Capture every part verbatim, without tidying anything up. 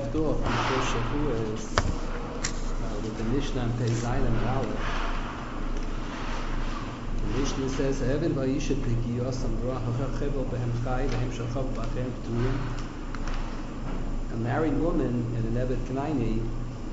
left off in the first Shavuos uh, with the Mishnah and Pei Zayin and Aleph. The Mishnah says, "Even va'isha pegiyos amra hachachevol behem chai vehem shalchav b'achem pturim." A married woman in an Evet Knaini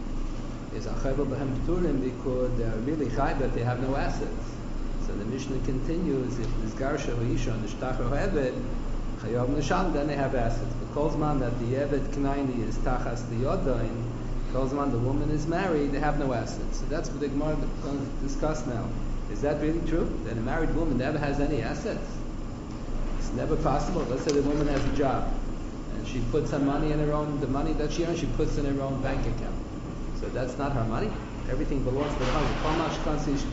is achevel behem pturim because they are really chai, but they have no assets. So the Mishnah continues: if nisgarsha va'isha on the shtachar ha'eved chayav nishal, then they have assets. But kolzman that the Evet Knaini is tachas the yodain, kolzman the woman is married, they have no assets. So that's what the Gemara is going to discuss now. Is that really true? That a married woman never has any assets? It's never possible. Let's say the woman has a job and she puts her money in her own, the money that she earns, she puts in her own bank account. So that's not her money. Everything belongs to the husband. Is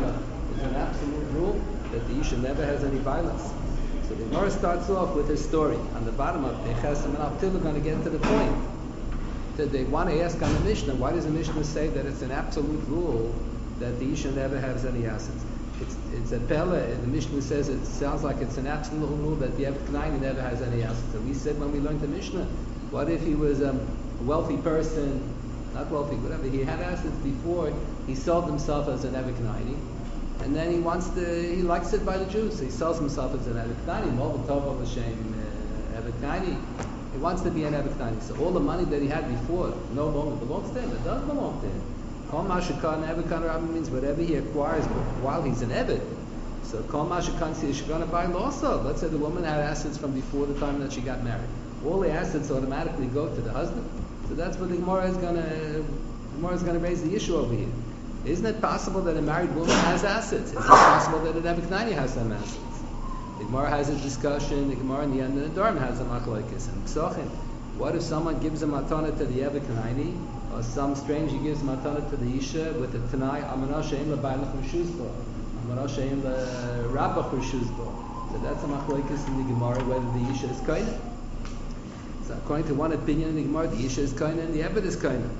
an absolute rule that the Isha never has any violence. So the Gemara starts off with a story. On the bottom of Pechesam and Altil, we're going to get to the point that they want to ask on the Mishnah, why does the Mishnah say that it's an absolute rule that the Isha never has any assets? It's, it's a Pella, the Mishnah says it sounds like it's an absolute rule that the Evet Knaini never has any assets. So we said when we learned the Mishnah, what if he was um, a wealthy person, not wealthy, whatever, he had assets before, he sold himself as an Evet Knaini, and then he wants to, he likes it by the Jews, so he sells himself as an Evet Knaini, Mol Tov L'Shem Evet Knaini, he wants to be an Evet Knaini. So all the money that he had before no longer belongs to him, it does belong to him. Kol Mashakan Evet Knaini means whatever he acquires while he's an Evet. So Kol Mashakan Shekana by also. Let's say the woman had assets from before the time that she got married. All the assets automatically go to the husband. So that's what the Gemara is going to, the Gemara is going to raise the issue over here. Isn't it possible that a married woman has assets? Is it possible that an Evet Knaini has some assets? The Gemara has a discussion. The Gemara in the end of the Dharm has a machlokes and Ksochin. What if someone gives a matana to the Evet Knaini, or some stranger gives matana to the Isha with the Tanai Amana Shein LeBailach Rishuzbo, Amana Shein LeRabach Rishuzbo? So that's a machlokes in the Gemara whether the Isha is koinen. So according to one opinion in the Gemara, the Isha is koinen and the Evet is koinen.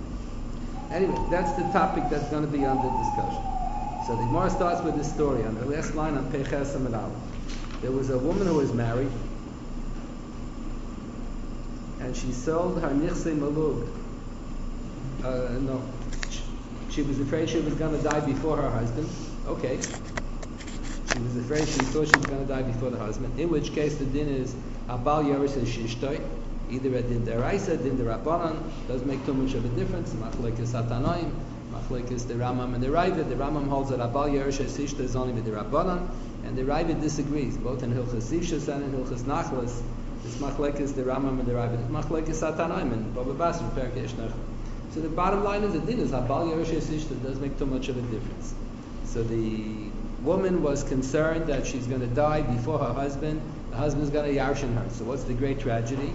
Anyway, that's the topic that's going to be under discussion. So the Gemara starts with this story on the last line on Peiches Amud Aleph. There was a woman who was married, and she sold her nichse malug. Uh, no, she was afraid she was going to die before her husband. Okay. She was afraid, she thought she was going to die before the husband. In which case the din is Abal Yaris and Shishtoi. Either a din deraisa, din derabanan, doesn't make too much of a difference. Machlekes Satanaim, Machlekes the Ramam and the Ravid. The Ramam holds that Abal Yaris and Sishta is only with the Rabbanan, and the Ravid disagrees, both in Hilchas Sishas and in Hilchas Nachlas. It's Machlekes the Ramam and the Ravid. It's Machlekes Satanaim and Baba Basra, Perkesh Nech. So the bottom line is the din is Abal Yaris and Sishta doesn't make too much of a difference. So the woman was concerned that she's going to die before her husband. The husband's going to yarshin her. So what's the great tragedy?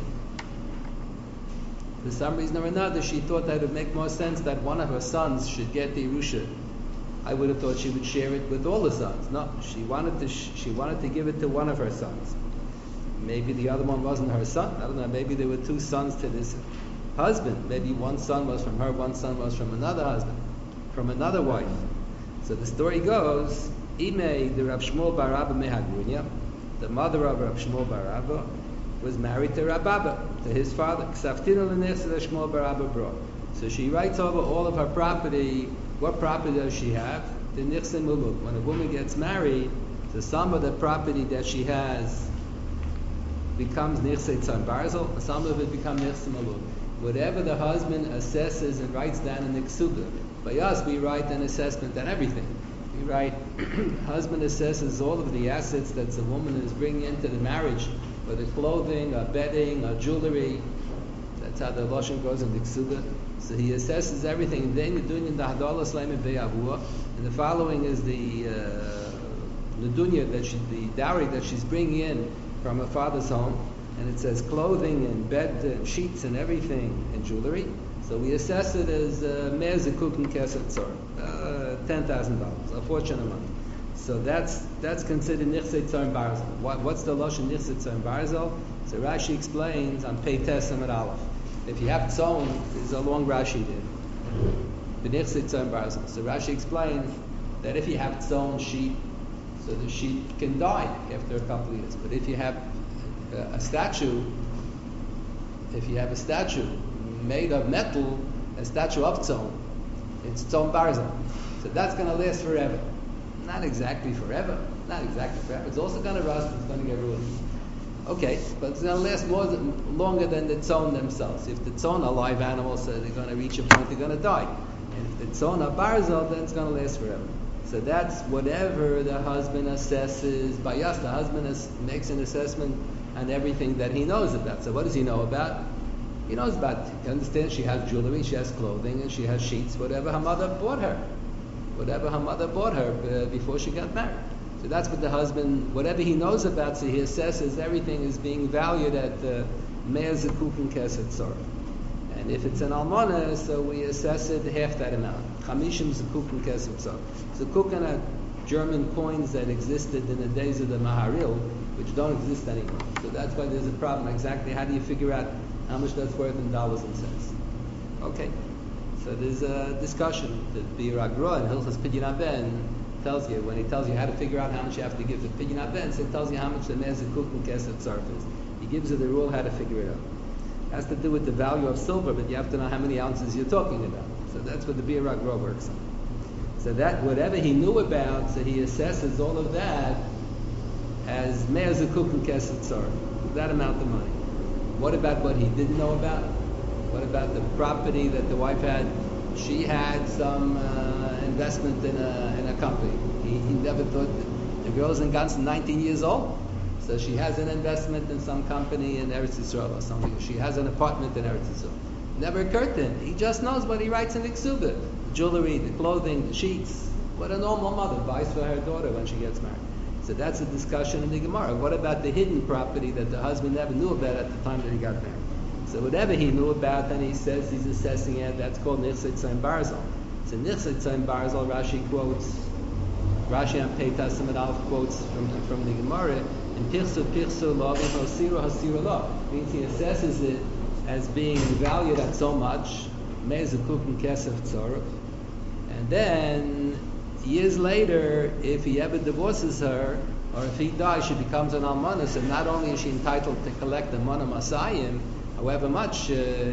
For some reason or another, she thought that it would make more sense that one of her sons should get the Yerusha. I would have thought she would share it with all the sons. No, she wanted to. Sh- she wanted to give it to one of her sons. Maybe the other one wasn't her son. I don't know. Maybe there were two sons to this husband. Maybe one son was from her, one son was from another husband, from another wife. So the story goes: Imei the Rav Shmuel bar Abba Mehagrunya, the mother of Rav Shmuel bar Abba, was married to Rababa, to his father. So she writes over all of her property. What property does she have? The nichse muluk. When a woman gets married, so some of the property that she has becomes nichse tzan barzel, and some of it becomes nichse muluk. Whatever the husband assesses and writes down in the ksuba. By us, we write an assessment on everything. We write, husband assesses all of the assets that the woman is bringing into the marriage, whether clothing, or bedding, or jewelry. That's how the Lashon goes in the Ksuba. So he assesses everything. Then you're doing the Hadalah Slaim and Be'avua. And the following is the uh, Dunya, that she, the dowry that she's bringing in from her father's home. And it says clothing and bed and sheets and everything and jewelry. So we assess it as Me'er Zekuk and Keset Tzor, ten thousand dollars, a fortune a month. So that's that's considered nichse tzon barzel. What, what's the lashon nichse tzon barzel? So Rashi explains on Pei Tes Amud Aleph. If you have tzon, there's a long Rashi there. The nichse tzon barzel. So Rashi explains that if you have tzon sheep, so the sheep can die after a couple of years. But if you have a, a statue, if you have a statue, made of metal, a statue of tzon. It's tzon barzal. So that's going to last forever. Not exactly forever. Not exactly forever. It's also going to rust. It's going to get ruined. Okay, but it's going to last more than, longer than the tzon themselves. If the tzon are live animals, so they're going to reach a point they're going to die. And if the tzon are barzal, then it's going to last forever. So that's whatever the husband assesses. By yes, the husband is, makes an assessment on everything that he knows about. So what does he know about? He knows about, he understands she has jewelry, she has clothing, and she has sheets, whatever her mother bought her. Whatever her mother bought her uh, before she got married. So that's what the husband, whatever he knows about, so he assesses everything is being valued at Me'er Zekukin Kesed Tzorah. And if it's an almana, so we assess it half that amount. Chamishim Zekukin Kesed Tzorah. Zekukin are German coins that existed in the days of the Maharil, which don't exist anymore. So that's why there's a problem. Exactly how do you figure out how much that's worth in dollars and cents? Okay. So there's a discussion that Bir Agra and Hilchas Pidyon Ben tells you, when he tells you how to figure out how much you have to give to Pidyon Ben, so it tells you how much the Me'er Zekukin Kesed Tzorah is. He gives you the rule how to figure it out. It has to do with the value of silver, but you have to know how many ounces you're talking about. So that's what the Bir Agra works on. So that whatever he knew about, so he assesses all of that as Me'er Zekukin Kesed Tzorah, that amount of money. What about what he didn't know about? What about the property that the wife had? She had some uh, investment in a in a company. He, he never thought that the girl's in Ganzen nineteen years old, so she has an investment in some company in Eretz Yisrael or something. She has an apartment in Eretz Yisrael. Never occurred to him. He just knows what he writes in the Ksubah. The jewelry, the clothing, the sheets. What a normal mother buys for her daughter when she gets married. So that's a discussion in the Gemara. What about the hidden property that the husband never knew about at the time that he got married? So whatever he knew about, then he says he's assessing it. That's called Nichsei Tzon Barzal. So Nichsei Tzon Barzal, Rashi quotes, Rashi on Pei Tasim Aleph quotes from from the Gemara, and Pirsu Pirsu Lo Hasiru Hasiru Lo. Means he assesses it as being valued at so much, Me'er Zekukin Kesed Tzorah, and then years later, if he ever divorces her, or if he dies, she becomes an almana. So not only is she entitled to collect the mana masayim, however much, uh,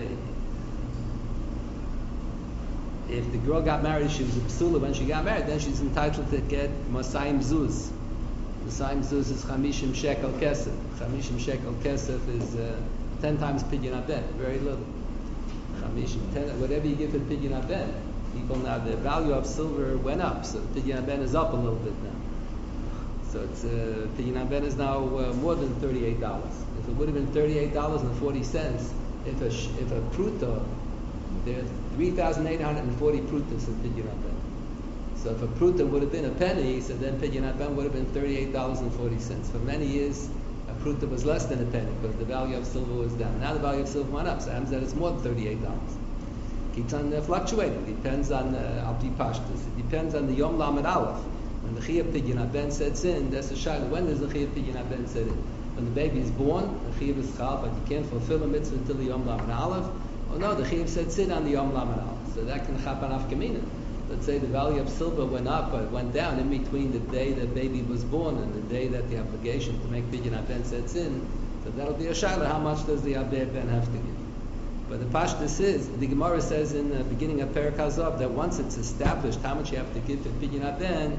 if the girl got married, she was a psula when she got married, then she's entitled to get masayim zuz. Masayim zuz is chamishim shekel kesef. Chamishim shekel kesef is uh, ten times pidyon ben, very little. Chamishim, ten, whatever you give for pidyon ben. People now, the value of silver went up, so pidyon ben is up a little bit now. So it's uh, pidyon ben is now uh, more than thirty-eight dollars. If it would have been thirty-eight dollars and forty cents, if a if a pruta, there are three thousand eight hundred forty prutas in pidyon ben. So if a pruta would have been a penny, so then pidyon ben would have been thirty-eight dollars and forty cents. For many years, a pruta was less than a penny because the value of silver was down. Now the value of silver went up, so it happens that it's more than thirty-eight dollars. Keeps on uh, fluctuating. Depends on Alpi uh, Pashtus. It depends on the Yom Lamed Aleph. When the Chiyuv Pidyon Ben sets in, that's the shayla. When does the Chiyuv Pidyon Ben set in? When the baby is born, the Chiyuv is chal, but you can't fulfill a mitzvah until the Yom Lamed Aleph. Oh no, the Chiyuv sets in on the Yom Lamed Aleph. So that can chap on Afkamina. Let's say the value of silver went up or went down in between the day the baby was born and the day that the obligation to make Pidyon Ben sets in. So that'll be a shayla. How much does the Abed Ben have to give? But the Pashtus is, the Gemara says in the beginning of Perek Hazov that once it's established how much you have to give for Pidyon Ben,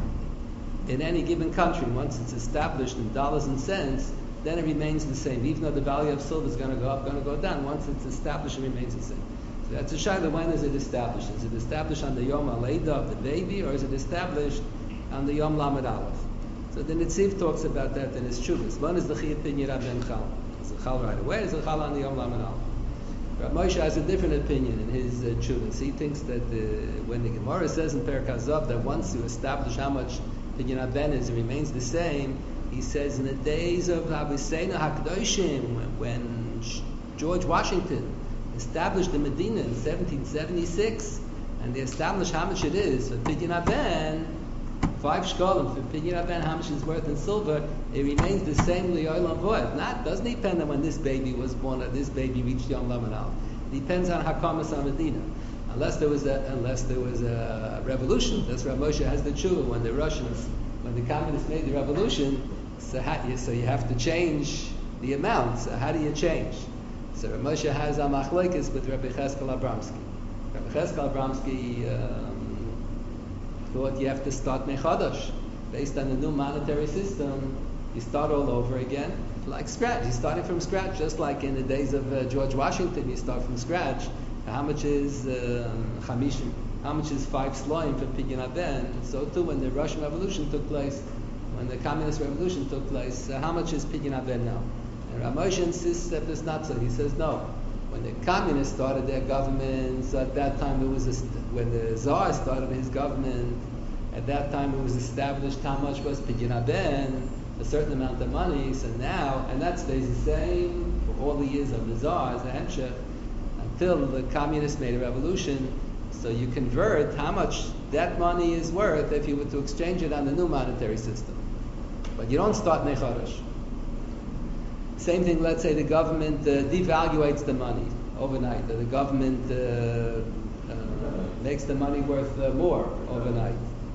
in any given country, once it's established in dollars and cents, then it remains the same. Even though the value of silver is going to go up, going to go down, once it's established, it remains the same. So that's a shayla. When is it established? Is it established on the Yom HaLeida of the baby, or is it established on the Yom Lamed Aleph? So the Netziv talks about that in his Chuvas. When is the Chiyuv Pidyon Ben chal? Is it chal right away? Is it chal on the Yom Lamed Aleph? Rav Moshe has a different opinion in his uh, Chuvas. He thinks that uh, when the Gemara says in Perek Hazov that once you establish how much Pidyon Ben is, it remains the same. He says in the days of Aviseinu HaKadoshim, when, when George Washington established the Medina in seventeen seventy-six, and they established how much it is for Pidyon Ben, five shkolim for Pidyon Ben, how much is worth in silver, it remains the same li'olam voed. Not doesn't depend on when this baby was born or this baby reached Yom Lamed Aleph. It depends on Hakamas Medina. Unless there was a unless there was a revolution. That's Rav Moshe has the tshuva when the Russians, when the communists made the revolution. So, how, so you have to change the amount. So how do you change? So Rav Moshe has a machlokes with Rabbi Cheskel Abramsky. Rabbi Cheskel Abramsky um, thought you have to start mechadash based on the new monetary system. You start all over again, like scratch. You're starting from scratch, just like in the days of uh, George Washington. You start from scratch. How much is um, chamishim? How much is five sloim for Pidyon Haben? So too, when the Russian Revolution took place, when the Communist Revolution took place, uh, how much is Pidyon Haben now? And Rav Moshe insists that it's not so. He says no. When the communists started their governments, at that time it was a, when the Tsar started his government. At that time it was established how much was Pidyon Haben, a certain amount of money. So now, and that stays the same for all the years of the Tsar as a hemshech until the communists made a revolution. So you convert how much that money is worth if you were to exchange it on the new monetary system. But you don't start mechadash. Same thing, let's say the government uh, devaluates the money overnight, or the government uh, uh, makes the money worth uh, more overnight.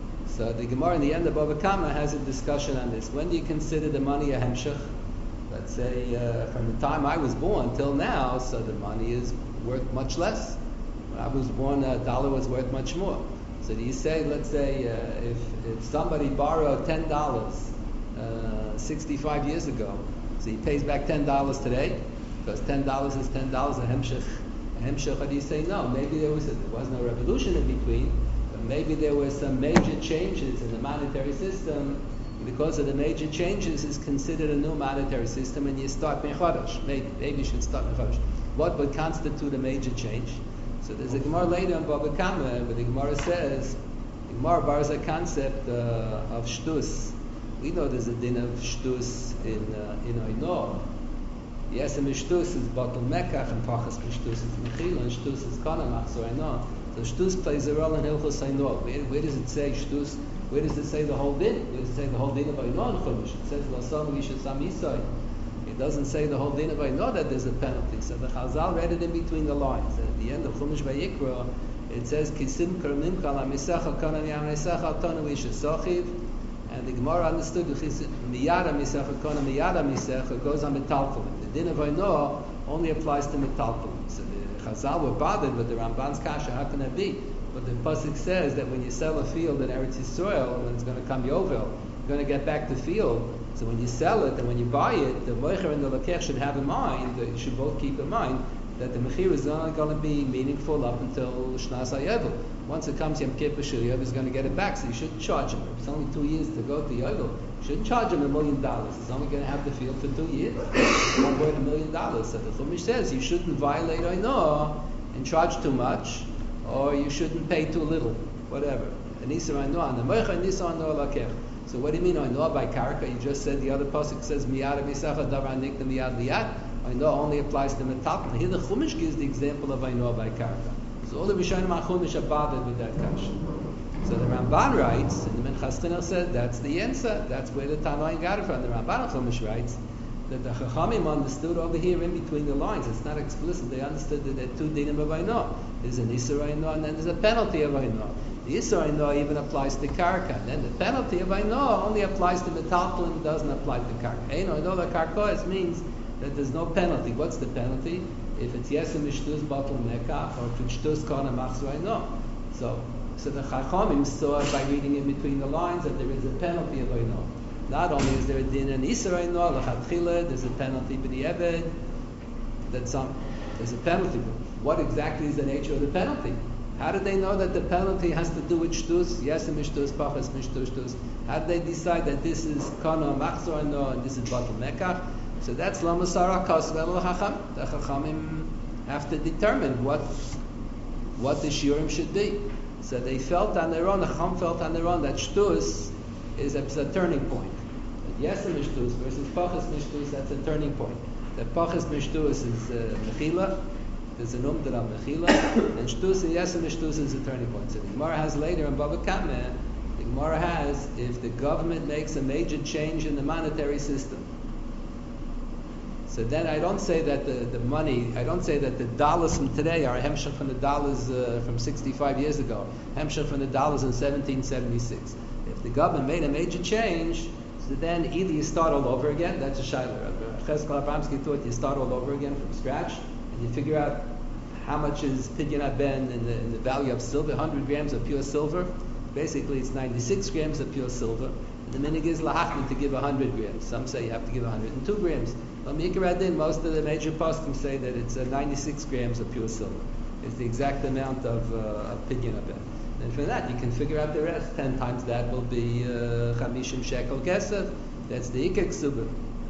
So the Gemara in the end of Bava Kama has a discussion on this. When do you consider the money a hemshech? Let's say uh, from the time I was born till now, so the money is worth much less. When I was born, a dollar was worth much more. So do you say, let's say, uh, if, if somebody borrowed ten dollars uh, sixty-five years ago, so he pays back ten dollars today, because ten dollars is ten dollars, a hemshech. A hemshech, or do you say, no, maybe there was a, there was no revolution in between, but maybe there were some major changes in the monetary system. Because of the major changes, is considered a new monetary system, and you start mechadash. Maybe, maybe you should start mechadash. What would constitute a major change? So there's a Gemara later on Bava Kama where the Gemara says, the Gemara borrows a concept uh, of shtus. We know there's a din of shtus in uh, in Oino. Yes, and shtus is batul mekach, and pachas shtus is mechila, and shtus is kana machzor Oino. So shtus plays a role in Hilchos Oino. Where, where does it say shtus? Where does it say the whole din? Where does it say the whole din of Oino in Chumash? It says l'asam yishasam isai. It doesn't say the whole din of Oino that there's a penalty. So the Chazal read it in between the lines. And at the end of Chumash Vayikra, it says kisim karmim kal hamisecha kana hamisecha tonu ishasochiv. And the Gemara understood miyada misecha kana miyada misecha goes on metalpulin. The din of Oino only applies to metalpulin. So the Chazal were bothered with the Ramban's kasha. How can that be? But the pasuk says that when you sell a field in Eretz Yisrael, when it's going to come Yovel, you're going to get back the field. So when you sell it and when you buy it, the moicher and the lakech should have in mind, that you should both keep in mind, that the mechir is not going to be meaningful up until Shnas HaYovel. Once it comes Yom Kippur, Yovel is going to get it back, so you shouldn't charge him. If it's only two years to go to Yovel, you shouldn't charge him a million dollars. He's only going to have the field for two years. It's not worth a million dollars. So the Chumash says you shouldn't violate Oino and charge too much, or you shouldn't pay too little, whatever. The Nisa Oino, and the moicher Nisa Oino lakech. So what do you mean Oino by karka? You just said the other pasuk says miyad misecha davar nikta miyad liyad. Oino only applies to metalpulin. Here the Chumash gives the example of Oino by karka. So all the Rishonim on Chumash are bothered with that kasha. So the Ramban writes, and the Minchas Chinuch said that's the answer. That's where the Tanoim got it from. The Ramban Chumash writes that the Chachamim understood over here in between the lines. It's not explicit. They understood that there are two dinim of Oino. There's an Isur Oino and then there's a penalty of Oino. The Isur Oino even applies to karka. And then the penalty of Oino only applies to metalpulin, doesn't apply to karka. Ein Oino la karkois means that there's no penalty. What's the penalty? If it's yesem ishtus batul mekach, or if it's shtus kana machzor Oino. So, so the Chachamim saw by reading in between the lines that there is a penalty of Oino. Not only is there a din and Isur Oino, l'chatchila, there's a penalty b'di'eved, that some, there's a penalty. What exactly is the nature of the penalty? How did they know that the penalty has to do with shtus? Yes, mishtus, pachas, mishtus, shtus. How did they decide that this is kana machzor Oino and this is batul mekach? So that's lamusara kasvel l'chacham. The chachamim have to determine what what the shiurim should be. So they felt on their own, the chacham felt on their own that shtus is a, a turning point. Yes, mishtus versus pachas mishtus, that's a turning point. The pachas mishtus is uh, mechila. There's an umdar of mechila, and shtus and yes and shtus is a turning point. So the Gemara has later in Bava Kama, the Gemara has if the government makes a major change in the monetary system. So then I don't say that the, the money, I don't say that the dollars from today are a hemshech from the dollars uh, from sixty-five years ago, hemshech from the dollars in seventeen seventy-six. If the government made a major change, So then either you start all over again, that's a shayla. Cheskel Abramsky thought you start all over again from scratch, and you figure out how much is Pidyon Ben in the, in the value of silver, one hundred grams of pure silver. Basically, it's ninety-six grams of pure silver. And the minig is lahachmi to give one hundred grams. Some say you have to give one hundred two grams. But Mikra most of the major poskim say that it's uh, ninety-six grams of pure silver. It's the exact amount of, uh, of Pidyon Ben. And for that, you can figure out the rest. Ten times that will be Chamishim uh, shekel kesef. That's the ikek subah.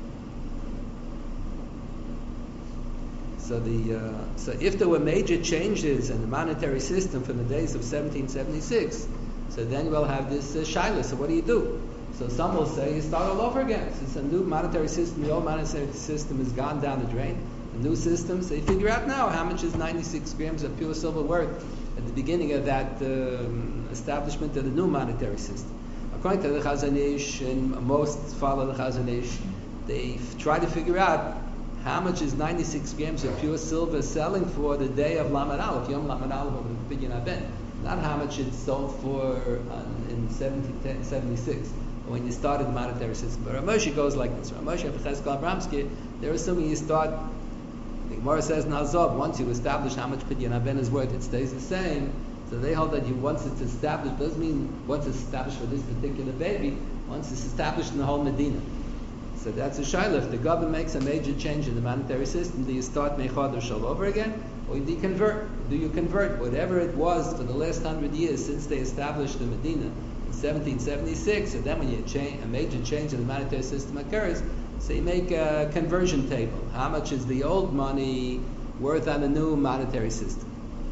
So the uh, so if there were major changes in the monetary system from the days of seventeen seventy-six, so then we'll have this uh, shaila. So what do you do? So some will say you start all over again. So it's a new monetary system. The old monetary system has gone down the drain. A new system. So you figure out now how much is ninety-six grams of pure silver worth at the beginning of that um, establishment of the new monetary system. According to the Chazon Ish, and most follow the Chazon Ish, they f- try to figure out how much is ninety-six grams of pure silver selling for the day of Lamed Aleph, Yom Lamed Aleph of the Pidyon Ben. Not how much it's sold for uh, in seventeen seventy-six, when you started the monetary system. But Ramoshi goes like this. Ramoshi and Cheskel Abramsky, they're assuming you start, the Gemara says in Azov, once you establish how much Pidyon Ben is worth, it stays the same. So they hold that you once it's established, doesn't mean once it's established for this particular baby, once it's established in the whole Medina. So that's a shayla. If the government makes a major change in the monetary system, do you start mechadosh all over again, or do you convert? Do you convert whatever it was for the last hundred years since they established the Medina in seventeen seventy-six? And then when you change, a major change in the monetary system occurs, so you make a conversion table. How much is the old money worth on the new monetary system?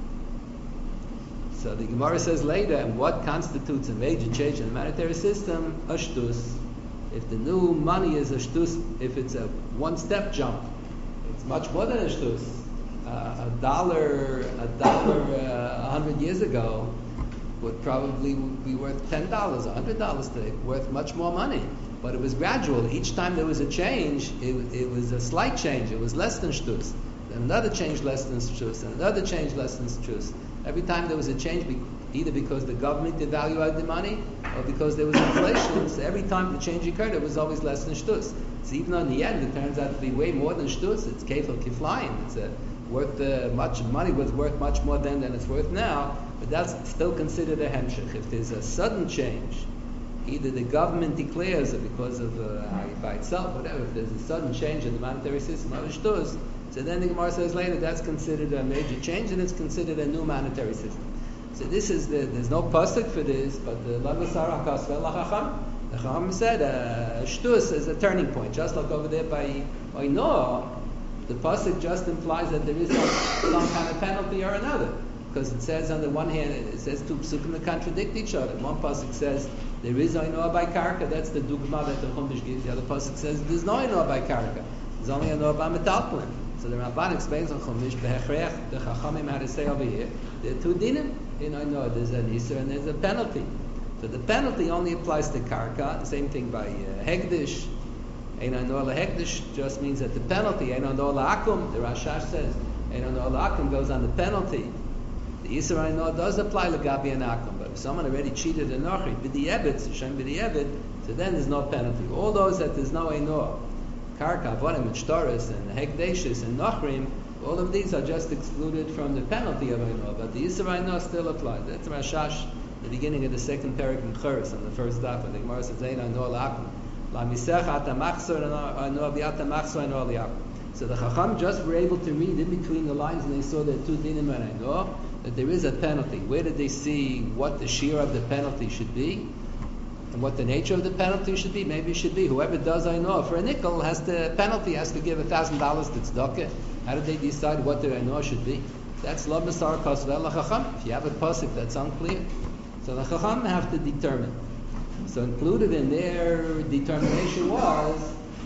So the Gemara says later, and what constitutes a major change in the monetary system? Ashtus. If the new money is a shtus, if it's a one-step jump, it's much more than a shtus. Uh, a dollar, a dollar uh, a hundred years ago would probably be worth ten dollars, a hundred dollars today, worth much more money. But it was gradual. Each time there was a change, it, it was a slight change. It was less than shtus. Then another change less than shtus, and another change less than shtus. Every time there was a change, either because the government devalued the money or because there was inflation, so every time the change occurred, it was always less than shtus. So even though in the end it turns out to be way more than shtus, it's kefil kiflayim. It's a, worth uh, much money was worth much more then than it's worth now, but that's still considered a hemshech. If there's a sudden change, either the government declares it because of uh, by itself, whatever. If there's a sudden change in the monetary system of shtus, so then the Gemara says later that's considered a major change and it's considered a new monetary system. So this is the, there's no pasuk for this, but the Lamasar HaKasvel LaChacham, the Chacham said uh, shtus is a turning point, just like over there by by Noah. The pasuk just implies that there is some, some kind of penalty or another, because it says on the one hand it says two psukim that contradict each other. One pasuk says there is Noah by karka, that's the dugma that the Chumash gives. The other pasuk says there's no Noah by karka, there's only a Noah by metalplin. So the Ramban explains on Chumash, the Chachamim had to say over here, there are two dinim. You know, no, there's an Isser and there's a penalty. So the penalty only applies to Karka. Same thing by uh, Hegdish. Einan Noah Hegdish just means that the penalty, Einan Noah Akum, the Rashash says, Einan Noah Akum goes on the penalty. The Isser I know does apply to Gabi and Akum, but if someone already cheated a Nochi, B'di Ebed, Shem B'di Ebed, so then there's no penalty. All those that there's no Einoah, Karka, Avodim, and Shtoris, and Hegdeshis, and Nochrim, all of these are just excluded from the penalty of Einoah, but the Yisra Einoah still applies. That's Rashash, the beginning of the second parak in Churis, on the first daf, and the Gemara says, Einoah Einoah L'Akum. La Misech Ata Machzor Einoah B'Ata Machzor Einoah L'Akum. So the Chacham just were able to read in between the lines, and they saw that two dinim and Einoah, that there is a penalty. Where did they see what the shear of the penalty should be? And what the nature of the penalty should be? Maybe it should be whoever does Einoah for a nickel has the penalty has to give a thousand dollars to tzedakah. How did they decide what the Einoah should be? That's Lo B'Sar Kasvel LaChacham. If you have a pasuk that's unclear, so the Chacham have to determine. So included in their determination was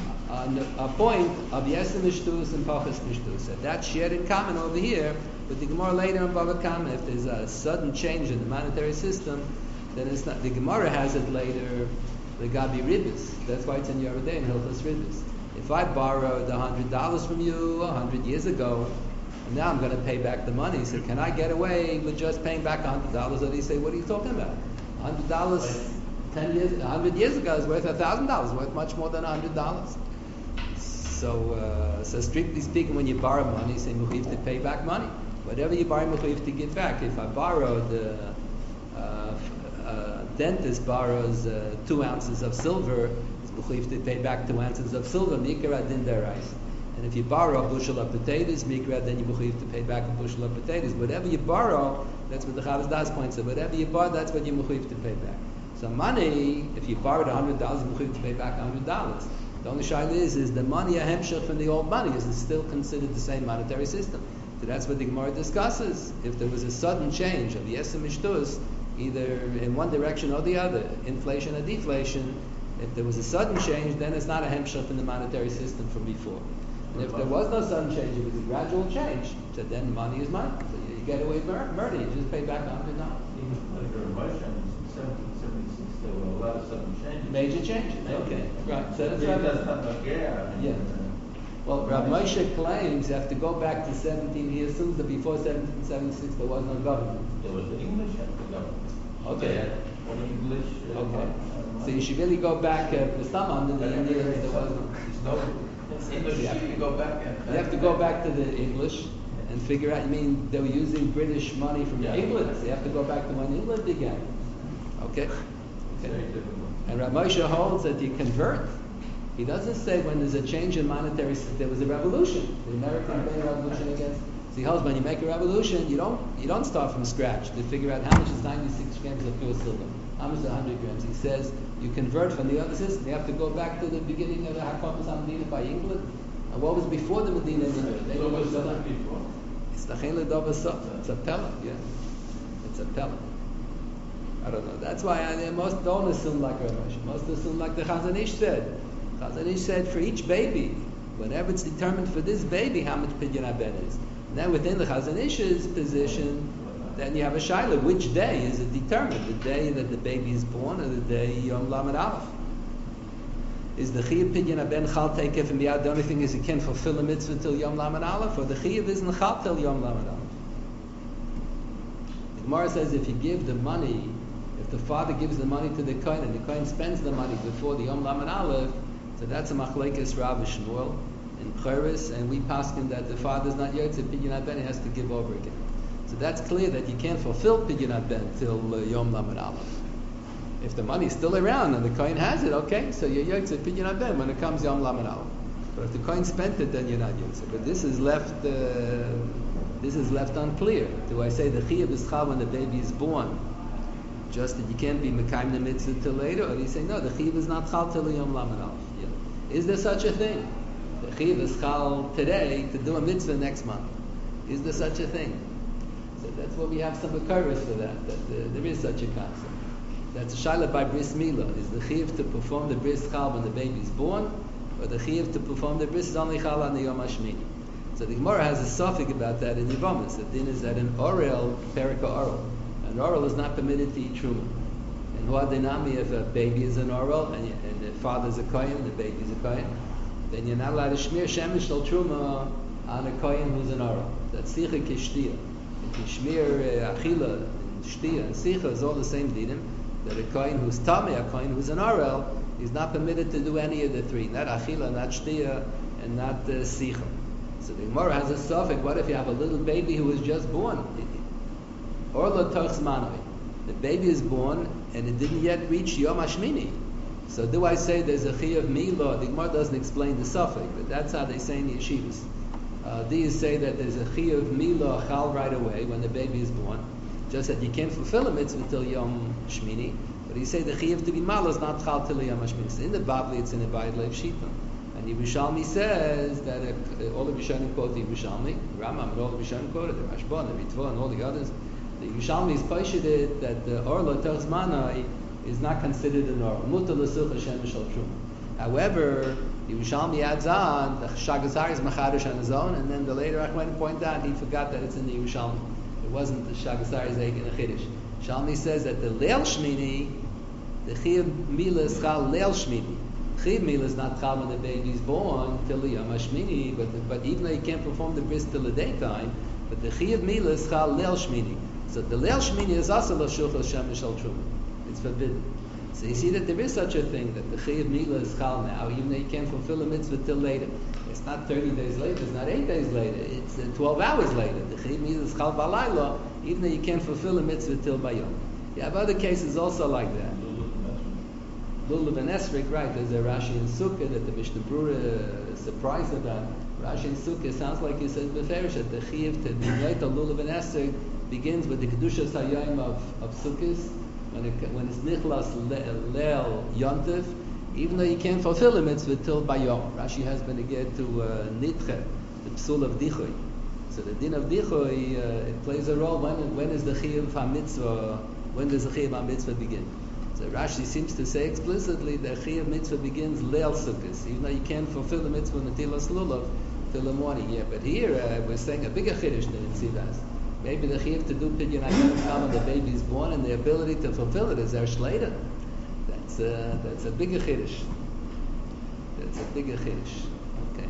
a, a point of Yesem Mishtus and Pachas Mishtus. And that's shared in common over here with the Gemara later in Bava Kama. If there's a sudden change in the monetary system, then it's not. The Gemara has it later. The Gabi Ribis. That's why it's in Yoreh De'ah in Hilchos Ribis. If I borrowed a hundred dollars from you a hundred years ago, and now I'm going to pay back the money, so can I get away with just paying back a hundred dollars? Or do you say, what are you talking about? A hundred dollars ten years, a hundred years ago, is worth a thousand dollars, worth much more than a hundred dollars. So, uh, so strictly speaking, when you borrow money, say mechuyev to pay back money. Whatever you borrow, mechuyev to give back. If I borrowed, uh, uh, uh, dentist borrows uh, two ounces of silver, it's mechuyev to pay back two ounces of silver. Mikra din derais. And if you borrow a bushel of potatoes, mikra, then you mechuyev to pay back a bushel of potatoes. Whatever you borrow, that's what the Chavos Das points out. Whatever you borrow, that's what you mechuyev to pay back. So money, if you borrowed a hundred dollars, you mechuyev to pay back a hundred dollars. The only shaila is, is the money a hemshech from the old money? Is it still considered the same monetary system? So that's what the Gemara discusses. If there was a sudden change of yesem mishtus, either in one direction or the other, inflation or deflation, if there was a sudden change, then it's not a hemshech in the monetary system from before. And if there was no sudden change, it was a gradual change, so then money is money. So you, you get away with murder, you just pay back a hundred dollars. Even like a Russian in seventeen seventy-six, there were a lot of sudden changes. Major changes, okay. Right. So that's right. That's not like, yeah. Yeah. Well, Rav Moshe claims you have to go back to seventeen. He assumes that before seventeen seventy-six there was no government. There was the English and the government. Okay. They had one English. Uh, Okay. one, So you should really go back uh, for some under the Indians. There was no. no English. Yeah. You go back and. You have to go back to the English and figure out. You mean they were using British money from Yeah. England? So you have to go back to when England began. Okay. Very Okay. difficult. And Rav Moshe holds that you convert. He doesn't say when there's a change in monetary system, there was a revolution. The American made a revolution against. So he holds when you make a revolution, you don't you don't start from scratch to figure out how much is ninety-six grams of pure silver, how much is one hundred grams. He says you convert from the other system. You have to go back to the beginning of the Hakomas HaMedina by England. And what was before the Medina in England? They So were was still- that before? It's the Chen Ledova Sof. It's a Pella, yeah. It's a Pella. I don't know. That's why I, most don't assume like Rav Moshe. Most assume like the Chazon Ish said. Chazon Ish said for each baby, whenever it's determined for this baby how much Pidyon Haben is. And then within the Chazon Ish's position, then you have a shaila. Which day is it determined? The day that the baby is born or the day Yom Lamed Aleph? Is the Chiyuv Pidyon Haben Chal Tekef and Biyad? The only thing is you can't fulfill a mitzvah till Yom Lamed Aleph, or the Chiyuv isn't Chal till Yom Lamed Aleph. The Gemara says if you give the money, if the father gives the money to the Kohen and the Kohen spends the money before the Yom Lamed Aleph, so that's a Machlekes Rav Shmuel in Cheres, and we paskin that the father's not Yotze Pidyon Haben, he has to give over again. So that's clear that you can't fulfill Pidyon Haben till uh, Yom Lamed Aleph. If the money's still around and the Kohen has it, okay, so you're Yotze Pidyon Haben when it comes Yom Lamed Aleph. But if the Kohen spent it, then you're not Yotze. But this is left, uh, this is left unclear. Do I say the Chiyuv is Chal when the baby is born? Just that you can't be Mekayim the mitzvah till later, or do you say no, the Chiyuv is not Chal till Yom Lamed Aleph? Yeah. Is there such a thing? The Chiyuv is Chal today to do a mitzvah next month. Is there such a thing? So that's what we have some Bekaris for that, that uh, there is such a concept. That's a Shaila by Bris Milah. Is the Chiyuv to perform the Bris Chal when the baby is born, or the Chiyuv to perform the Bris is only Chal on the Yom HaShmini? So the Gemara has a suffix about that in Yevamos. The din is that an Orel, Perika Orel, an Orel is not permitted to eat Truma. And Hu Adinami, if a baby is an Orel, and, you, and the father's a Kohen, and the baby's a Kohen, then you're not allowed to shmir Shemesh Shel Truma on a Kohen who's an Orel. That's Sicha Kishtia. If you shmir uh, Achila, and Shtia, and Sicha is all the same dinim, that a Kohen who's Tameh, a Kohen who's an Orel, is not permitted to do any of the three. Not Achila, not Shtia, and not uh, Sicha. So the Gemara has a suffix. What if you have a little baby who was just born? Orla Toch Zmanoi. The baby is born and it didn't yet reach Yom HaShmini. So do I say there's a Chiyuv Milah? The Gemara doesn't explain the suffix, but that's how they say in the yeshivas. Uh, these say that there's a Chiyuv Milah Chal right away when the baby is born. Just that you can't fulfill a mitzvah until Yom Shmini. But he say the Chiyuv to be Mal is not Chal till Yom HaShmini. So in the Bavli it's in the Bayit Lev Shita. And Yerushalmi says that uh, all the Rishonim quote the Yerushalmi, Rambam and all the Rishonim quoted, the Rashba, the Ritva, and all the others. The Yerushalmi is posheted that the Orla Toch Zmanoi is not considered an Orla. Mutar l'such Hashem shel Truma. However, the Yerushalmi adds on the Shagazar is Machadish on his own, and then the later Achman point out he forgot that it's in the Yerushalmi. It wasn't the Shagazar is in the Chiddush. Yerushalmi says that the Leil Shmini, the Chiyuv Milah is Chal Leil Shmini. Chiyuv Milah is not Chal when the baby is born till the Yom HaShmini, but the, but even though you can't perform the bris till the daytime, but the Chiyuv Milah is Chal Leil Shmini. So the Leil Shmini is also l'shuch Hashem Shel Truma. It's forbidden. So you see that there is such a thing, that the Chiyuv Mila is Chal now, even though you can't fulfill a mitzvah till later. It's not thirty days later, it's not eight days later, it's uh, twelve hours later. The Chiyuv Mila is Chal Balayla, even though you can't fulfill a mitzvah till Bayom. You have other cases also like that. Lulav and Esrik, right, there's a Rashi and Sukkah that the Mishnah Brura is surprised about. Rashi and Sukkah sounds like he says Beferish that the Chiyuv to be later Lulav and Esrik begins with the Kedushas Hayom of, of Sukkot, when, it, when it's Nichlas Leil Yontif, even though you can't fulfill a mitzvah till Bayom. Rashi has been again to uh, Nitche, the Psul of Dichui. So the din of Dichui, uh, it plays a role. When, when is the Chiyuv HaMitzvah, when does the Chiyuv HaMitzvah begin? So Rashi seems to say explicitly that Chiyuv Mitzvah begins Leil Sukkot, even though you can't fulfill the mitzvah Netilas Lulav till the morning. Yeah, but here uh, we're saying a bigger Chiddush than in Sivas. Maybe the Chiyuv to do Pidyon HaYom when the baby is born, and the ability to fulfill it is Ersh later. That's uh, that's a bigger Chiddush. That's a bigger Chiddush. Okay.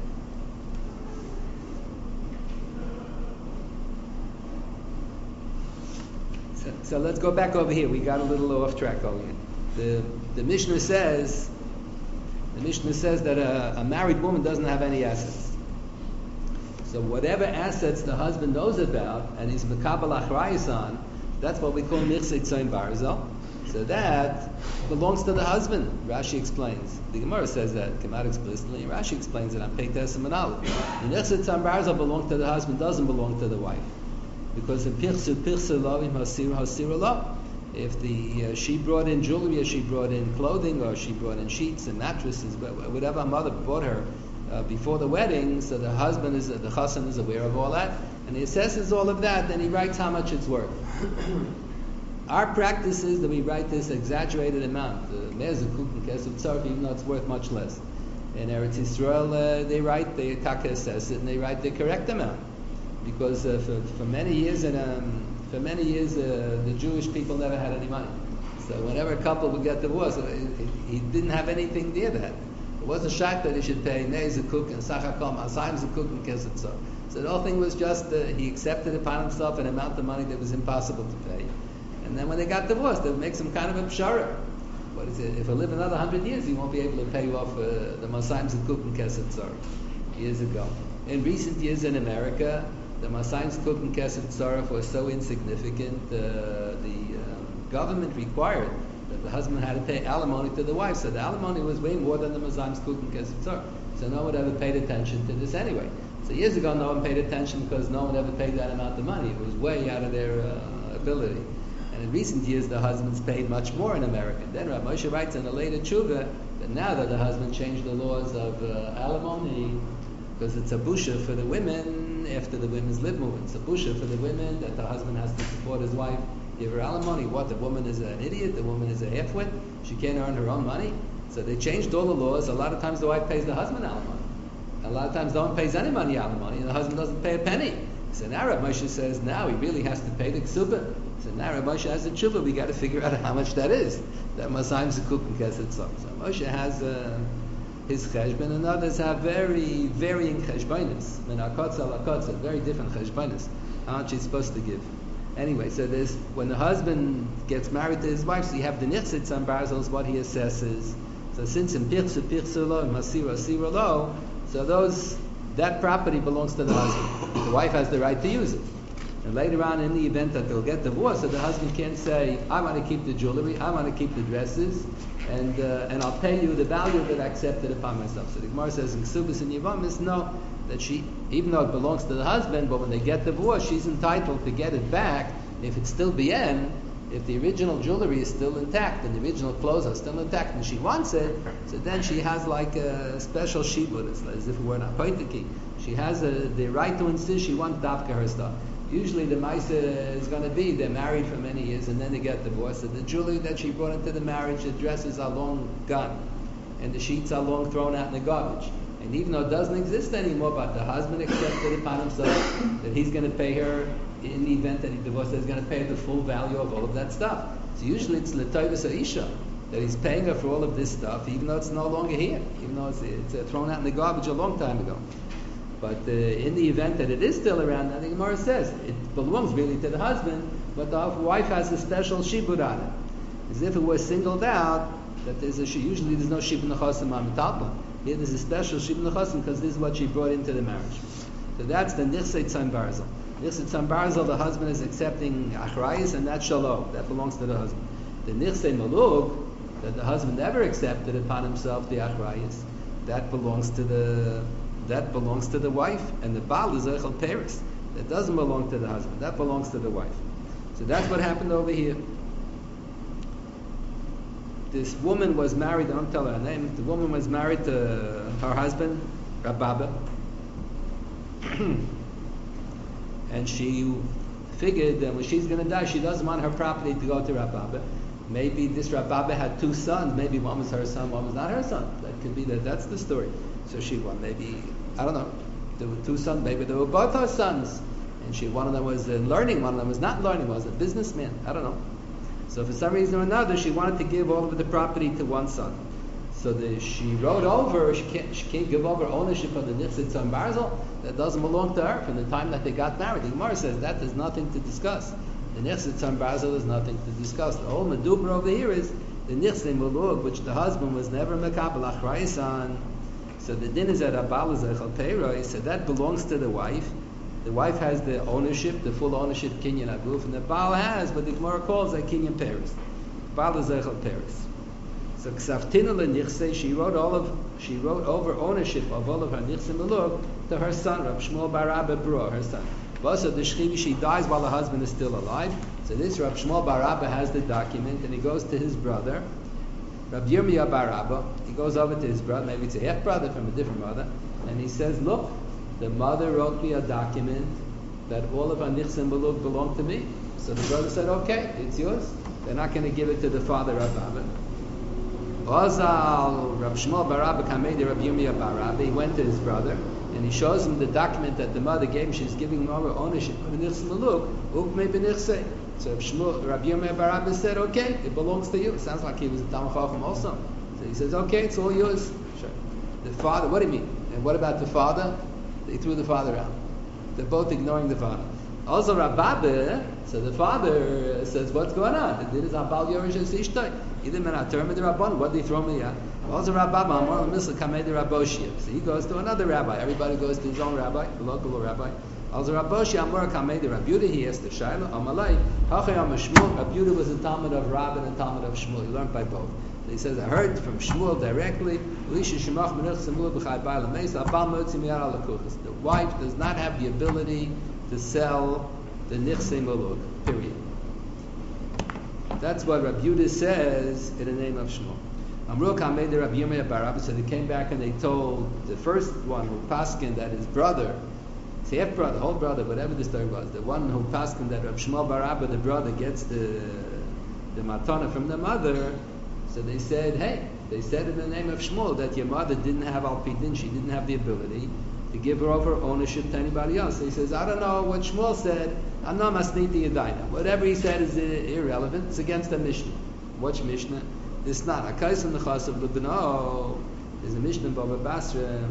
So, so let's go back over here. We got a little off track over here. The the Mishnah says the Mishnah says that a, a married woman doesn't have any assets. So whatever assets the husband knows about and he's mekabel achrayus on, that's what we call michzei tzoyin barzel. So that belongs to the husband. Rashi explains. The Gemara says that, came out explicitly. Rashi explains it on Peites and Manal. The michzei tzoyin barzel belongs to the husband, doesn't belong to the wife, because in pirsu pirsu lovim hasir hasir lo. If the uh, she brought in jewelry, or she brought in clothing, or she brought in sheets and mattresses, whatever her mother bought her uh, before the wedding, so the husband is, uh, the chassan is aware of all that, and he assesses all of that, then he writes how much it's worth. Our practice is that we write this exaggerated amount, even though it's worth much less. In Eretz Yisrael, uh, they write, they taka assess it, and they write the correct amount, because uh, for, for many years in um, For many years, uh, the Jewish people never had any money. So whenever a couple would get divorced, he didn't have anything near that. It wasn't shak that he should pay Nez Zakuk and Sachakam, Asayim Zakuk and Kesed. So the whole thing was just, uh, he accepted upon himself an amount of money that was impossible to pay. And then when they got divorced, they would make some kind of a pshara. What is it? If I live another hundred years, he won't be able to pay you off uh, the Masayim Zakuk and Kesed. Years ago. In recent years in America, the Masayim Zakuk and Kesed Tzaref was so insignificant, uh, the um, government required that the husband had to pay alimony to the wife. So the alimony was way more than the Masayim Zakuk and Kesed Tzaref. So no one ever paid attention to this anyway. So years ago, no one paid attention because no one ever paid that amount of money. It was way out of their uh, ability. And in recent years, the husbands paid much more in America. Then Rav Moshe writes in a later tshuva that now that the husband changed the laws of uh, alimony, because it's a busha for the women after the women's live movement. It's a busha for the women that the husband has to support his wife, give her alimony. What, the woman is an idiot? The woman is a halfwit? She can't earn her own money? So they changed all the laws. A lot of times the wife pays the husband alimony. A lot of times no one pays any money alimony, and the husband doesn't pay a penny. So now Rav Moshe says, now he really has to pay the ksuba. So now Rav Moshe has a tshuva, we got to figure out how much that is. That Masayim Zakuk and Kesed Tzar. So Moshe has a... his cheshbon, and others have very varying cheshbonis. Min akotza lakotza, very different cheshbonis. How much he's supposed to give. Anyway, so there's when the husband gets married to his wife, so you have the nichzit on barzel is what he assesses. So since in pirsu pirsu lo, in masira asira lo, so those that property belongs to the husband. The wife has the right to use it. And later on, in the event that they'll get divorced, so the husband can't say, I want to keep the jewelry, I want to keep the dresses, and uh, and I'll pay you the value that I accepted upon myself. So the Gemara says in Ksubas and Yevamis, no, that she, even though it belongs to the husband, but when they get divorced, she's entitled to get it back if it's still bien, if the original jewelry is still intact and the original clothes are still intact and she wants it, so then she has like a special shibud, it's as if it were an apointiki. She has a, the right to insist she wants dafka her stuff. Usually the Maisa is going to be, they're married for many years and then they get divorced. So the jewelry that she brought into the marriage, the dresses are long gone. And the sheets are long thrown out in the garbage. And even though it doesn't exist anymore, but the husband accepted upon himself that he's going to pay her, in the event that he divorces, he's going to pay her the full value of all of that stuff. So usually it's l'toivus ha'isha, that he's paying her for all of this stuff, even though it's no longer here, even though it's, it's uh, thrown out in the garbage a long time ago. But uh, in the event that it is still around, I think Gemara says it belongs really to the husband, but the wife has a special shibud on it. as if it was singled out that there's a usually there's no Shibud Nechasim on the top one. Here there's a special Shibud Nechasim because this is what she brought into the marriage. So that's the Nichsei Tzam Barzel. Nichsei Tzam Barzel, the husband is accepting Achrayis, and that's Shalom. That belongs to the husband. The Nichsei Malug, that the husband never accepted upon himself the Achrayis, that belongs to the that belongs to the wife, and the Baal is Echel Peres. That doesn't belong to the husband. That belongs to the wife. So that's what happened over here. This woman was married, I don't tell her name, the woman was married to her husband, Rababa. And she figured that when she's going to die, she doesn't want her property to go to Rababa. Maybe this Rababa had two sons, maybe one was her son, one was not her son. That could be that, that's the story. So she, well, maybe, I don't know, there were two sons, maybe they were both her sons. And she, one of them was uh, learning, one of them was not learning, was a businessman, I don't know. So for some reason or another, she wanted to give all of the property to one son. So the, she wrote over, she can't, she can't give over ownership of the Nichsei Tzam Barzel. That doesn't belong to her from the time that they got married. The Gemara says that there's nothing to discuss. The Nichsei Tzam Barzel is nothing to discuss. The whole Medubra over here is the Nichsei Mulug, which the husband was never Mekabel Achrayis on. So the din is that Abal Zechel Peiroi, so that belongs to the wife. The wife has the ownership, the full ownership, Kinyan Aguf, and the Baal has what the Gemara calls a Kinyan Peres. Baal Zechel Peres. So Ksaftina Nichsei, she wrote all of, she wrote over ownership of all of her Nichsei Melug to her son, Rab Shmuel Bar Abba Bro, her son. But also the Shchivi, she dies while the husband is still alive. So this Rab Shmuel Bar Abba has the document, and he goes to his brother, Rab Yirmiyah Bar Abba. He goes over to his brother, maybe it's a half brother from a different mother, and he says, look, the mother wrote me a document that all of our Nichsei Melug belong to me. So the brother said, okay, it's yours. They're not going to give it to the father, Rab Abba. Ozal, Rab Shmuel Bar Abba Kamei, Rab Yirmiyah Bar Abba, he went to his brother, and he shows him the document that the mother gave him. She's giving him over ownership of the Nichsei Melug, Ukmei B'Nichsei. So Rab Shmuel, Rab Yirmiyah Bar Abba said, okay, it belongs to you. It sounds like he was a Talmid Chacham also. So he says, okay, it's all yours. Sure. The father, what do you mean? And what about the father? They threw the father out. They're both ignoring the father. Also Rabbabe, so the father says, what's going on? The din is Abal Yorish es Ishtay. Either men are termed the Rabban, what did they throw me out? Also Rabbabe, Amar Misl Kamei the Rabboshia. So he goes to another rabbi. Everybody goes to his own rabbi, the local rabbi. Also Rabboshia, Amar Kamei the Rabbuda, he asked the Shaila, Amalai, Hachay Am Shmuel. Rabbuda was a Talmud of Rabban and Talmud of Shmuel. He learned by both. He says, I heard from Shmuel directly, the wife does not have the ability to sell the Nichsei Melug, period. That's what Rabbi Yehuda says in the name of Shmuel. Amru Kamei the Rabbi Yirmiyah Bar Abba, so they came back and they told the first one who paskin that his brother, his half brother, whole brother, whatever the story was, the one who paskin that Rabbi Shmuel Bar Abba, the brother, gets the the matana from the mother. So they said, hey, they said in the name of Shmuel that your mother didn't have al pidin, she didn't have the ability to give her over ownership to anybody else. So he says, I don't know what Shmuel said, I'm not masniti yadayna. Whatever he said is irrelevant, it's against the Mishnah. Which Mishnah? It's not. Akais and the Chas of Lubino, there's a Mishnah in Baba Basra.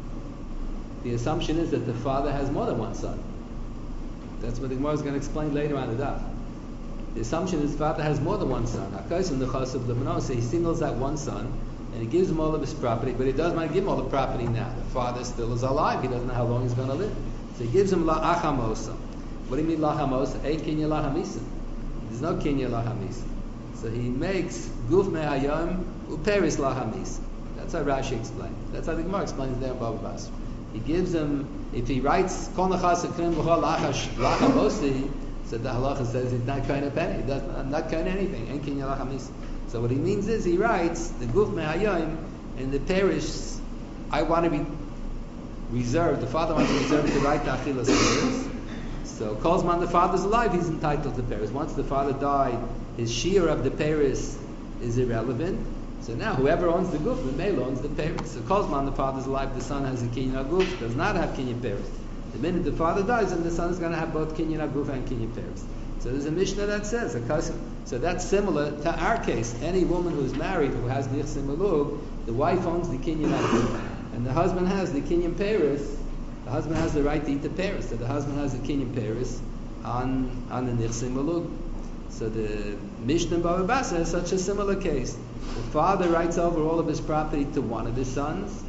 The assumption is that the father has more than one son. That's what the Gemara is going to explain later on the daf. The assumption is the father has more than one son. Akais and the Chas of Lubino, so he singles out one son, and he gives him all of his property, but he doesn't want to give him all the property now. The father still is alive, he doesn't know how long he's going to live. So he gives him la achamosa. What do you mean la achamosa? Ein kinya la hamisa. There's no kinya la hamisa. So he makes guf me'ayom uperis la hamisa. That's how Rashi explains. That's how the Gemara explains there in Baba Basra. He gives him, if he writes kol nachas ekrim b'chol la achamosi, so the halacha says he's not kind of penny. He does not kind of anything. Ein kinya la hamisa. So what he means is he writes the guf me'ayom in the parish. I want to be reserved. The father wants to reserve the right to achilas parish. So Kolzman, the father's alive, he's entitled to parish. Once the father died, his share of the parish is irrelevant. So now whoever owns the guf, the male owns the parish. So Kolzman, the father's alive, the son has a kinyan guf, does not have kinyan parish. The minute the father dies, then the son is going to have both kinyan guf and kinyan parish. So there's a Mishnah that says a cousin. So that's similar to our case. Any woman who's married who has nichsei melug, the wife owns the kinyan guf, and the husband has the kinyan parish. The husband has the right to eat the paris, so the husband has the kinyan paris on on the nichsei melug. So the Mishnah in Bava Basra has such a similar case. The father writes over all of his property to one of his sons.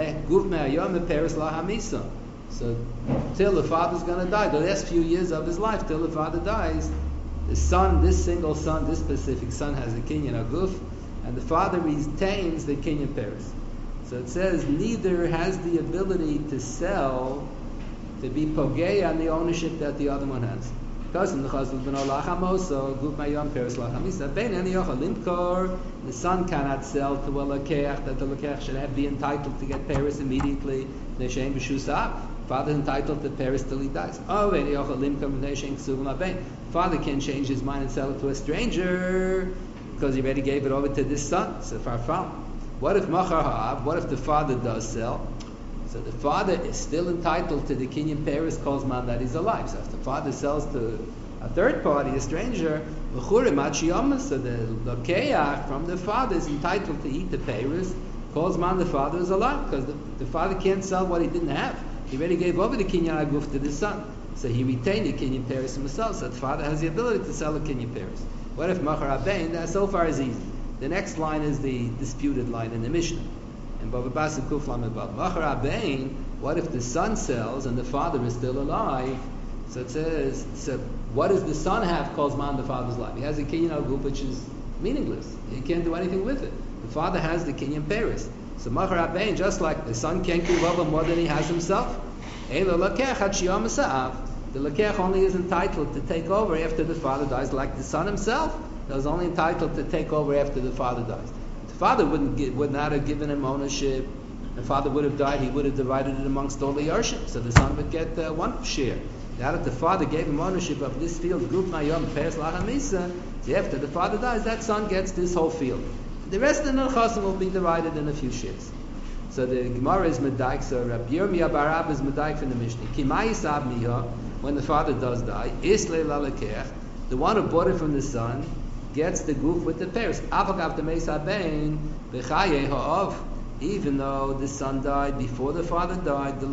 So till the father's going to die, the last few years of his life, till the father dies, the son, this single son, this specific son has a kinyan aguf, and the father retains the kinyan peres. So it says neither has the ability to sell, to be pogei on the ownership that the other one has. Because in the chazal ben olachamoso guf mayom peres lachamisa ben any yochal limkor, the son cannot sell to a lakeach that the lakeach should have be entitled to get peres immediately. Neshem b'shusav, father entitled to peres till he dies. Oh, any yochal limkor neshem ksuvim ben. Father can change his mind and sell it to a stranger because he already gave it over to this son. So far from. What if machar ha'av? What if the father does sell? So the father is still entitled to the kinyan peres kozman that he's alive. So if the father sells to a third party, a stranger, so the lokeach from the father is entitled to eat the peres kozman the father is alive, because the, the father can't sell what he didn't have. He already gave over the kinyan aguf to the son, so he retained the kinyan peres himself. So the father has the ability to sell the kinyan peres. What if machar abein? That so far is easy. The next line is the disputed line in the Mishnah. And Bava Basra Kuf Lamed Vav. Machar abein, what if the son sells and the father is still alive? So it says, so what does the son have calls man the father's life? He has a kinyan aguf which is meaningless. He can't do anything with it. The father has the kinyan peres. So machar abein, just like the son can't give over more than he has himself. Eilo lakech had shiyam sa'av. The lakech only is entitled to take over after the father dies, like the son himself. He was only entitled to take over after the father dies. The father wouldn't give, would not have given him ownership. The father would have died, he would have divided it amongst all the Yarshim. So the son would get uh, one share. Now that the father gave him ownership of this field, Guf Mayom Peres Lachamisa, so after the father dies, that son gets this whole field. The rest of the Nechasim will be divided in a few shares. So the Gemara is Medaik, so Rabbi Yirmiyah Barab is Medaik from the Mishnah. Kimayis Abniya, when the father does die, Isle Lalekech, the one who bought it from the son, gets the goof with the pears. Even though the son died before the father died,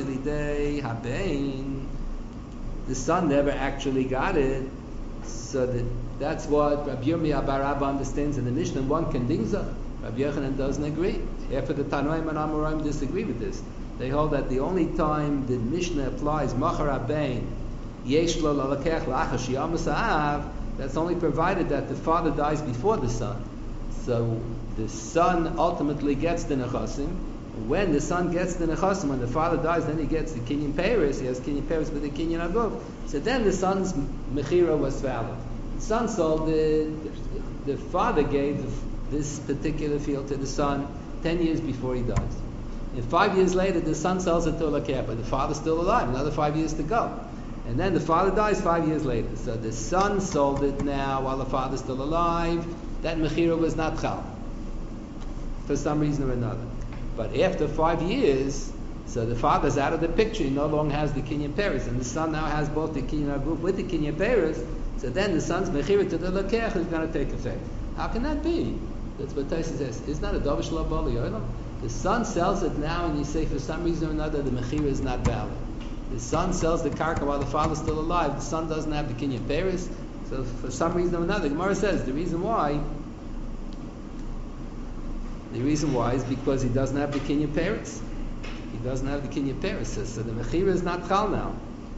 the son never actually got it. So that, that's what Rabbi Yirmiyah Barab understands in the Mishnah. One kendingza. Rabbi Yochanan doesn't agree. After the Tanoim and Amoraim disagree with this. They hold that the only time the Mishnah applies machar abein yesh lo lalakech la'achas shiyam sa'av, that's only provided that the father dies before the son. So the son ultimately gets the nechasim. When the son gets the nechasim, when the father dies, then he gets the kinyan peres. He has kinyan peres with the kinyan aguf. So then the son's mechira was valid. The son sold the, the, the father gave this particular field to the son ten years before he dies. And five years later, the son sells it to a lakeh, but the father's still alive. Another five years to go. And then the father dies five years later. So the son sold it now while the father's still alive. That mechira was not chal, for some reason or another. But after five years, so the father's out of the picture. He no longer has the kinyan peres, and the son now has both the kinyan aguf with the kinyan peres. So then the son's mechira to the lakech is going to take effect. How can that be? That's what Taisa says. Isn't that a davish lo bali olam? The son sells it now, and you say for some reason or another the mechira is not valid. The son sells the karka while the father's still alive. The son doesn't have the kinyan peres, so for some reason or another, the Gemara says the reason why, the reason why is because he doesn't have the kinyan peres. He doesn't have the kinyan peres, so the mechira is not chal now.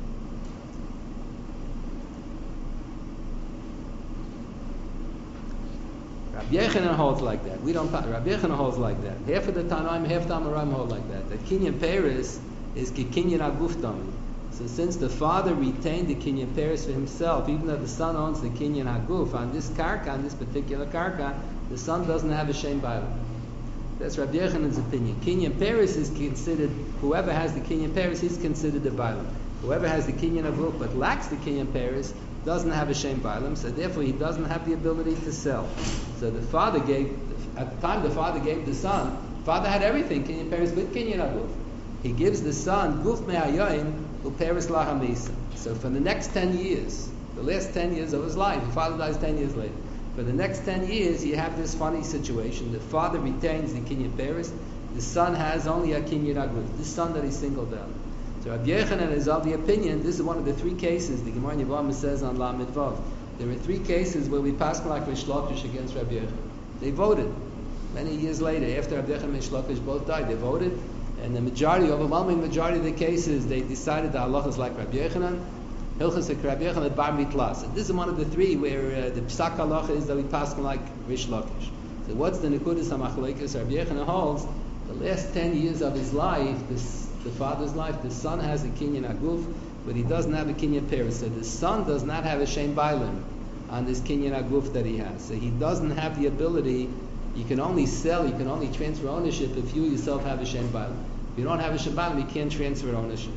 Rabbi Yochanan holds like that. We don't. Rabbi Yochanan holds like that. Half of the Tanaim, half the Amoraim hold like that. That kinyan peres is kinyan aguf dami. So since the father retained the kinyan peres for himself, even though the son owns the kinyan aguf on this karka, on this particular karka, the son doesn't have a shem bailam. That's Rabbi Yochanan's opinion. Kinyan peres is considered, whoever has the kinyan peres is considered a bailam. Whoever has the kinyan aguf but lacks the kinyan peres doesn't have a shem bailam, so therefore he doesn't have the ability to sell. So the father gave, at the time the father gave the son, the father had everything, kinyan peres with kinyan aguf. He gives the son guf me'ayoyim uperes lahamisa. So for the next ten years, the last ten years of his life, the father dies ten years later. For the next ten years, you have this funny situation. The father retains the kinyan peres. The son has only a kinyan aguf. This son that he singled out. So Rabbi Yochanan is of the opinion, this is one of the three cases the Gemara Yevamah says on Lamed Vav. There were three cases where we passed like Rish Lakish against Rabbi Yochanan. They voted. Many years later, after Rabbi Yochanan and Rish Lakish both died, they voted, and the majority, overwhelming majority of the cases, they decided that Allah is like Rabbi Yochanan, Hilchas like Rabbi Yochanan, Bar Mitlas. And this is one of the three where uh, the Psak Halacha is that we pass like Rish Lakish. So what's the Nekudas HaMachlekes? Rabbi Yochanan holds the last ten years of his life, this, the father's life, the son has a Kinyan Aguf, but he doesn't have a Kinyan Peres. So the son does not have a Shem Bailim on this Kinyan Aguf that he has. So he doesn't have the ability. You can only sell, you can only transfer ownership if you yourself have a Shem Bailim. If you don't have a Shem Bailim, you can't transfer ownership.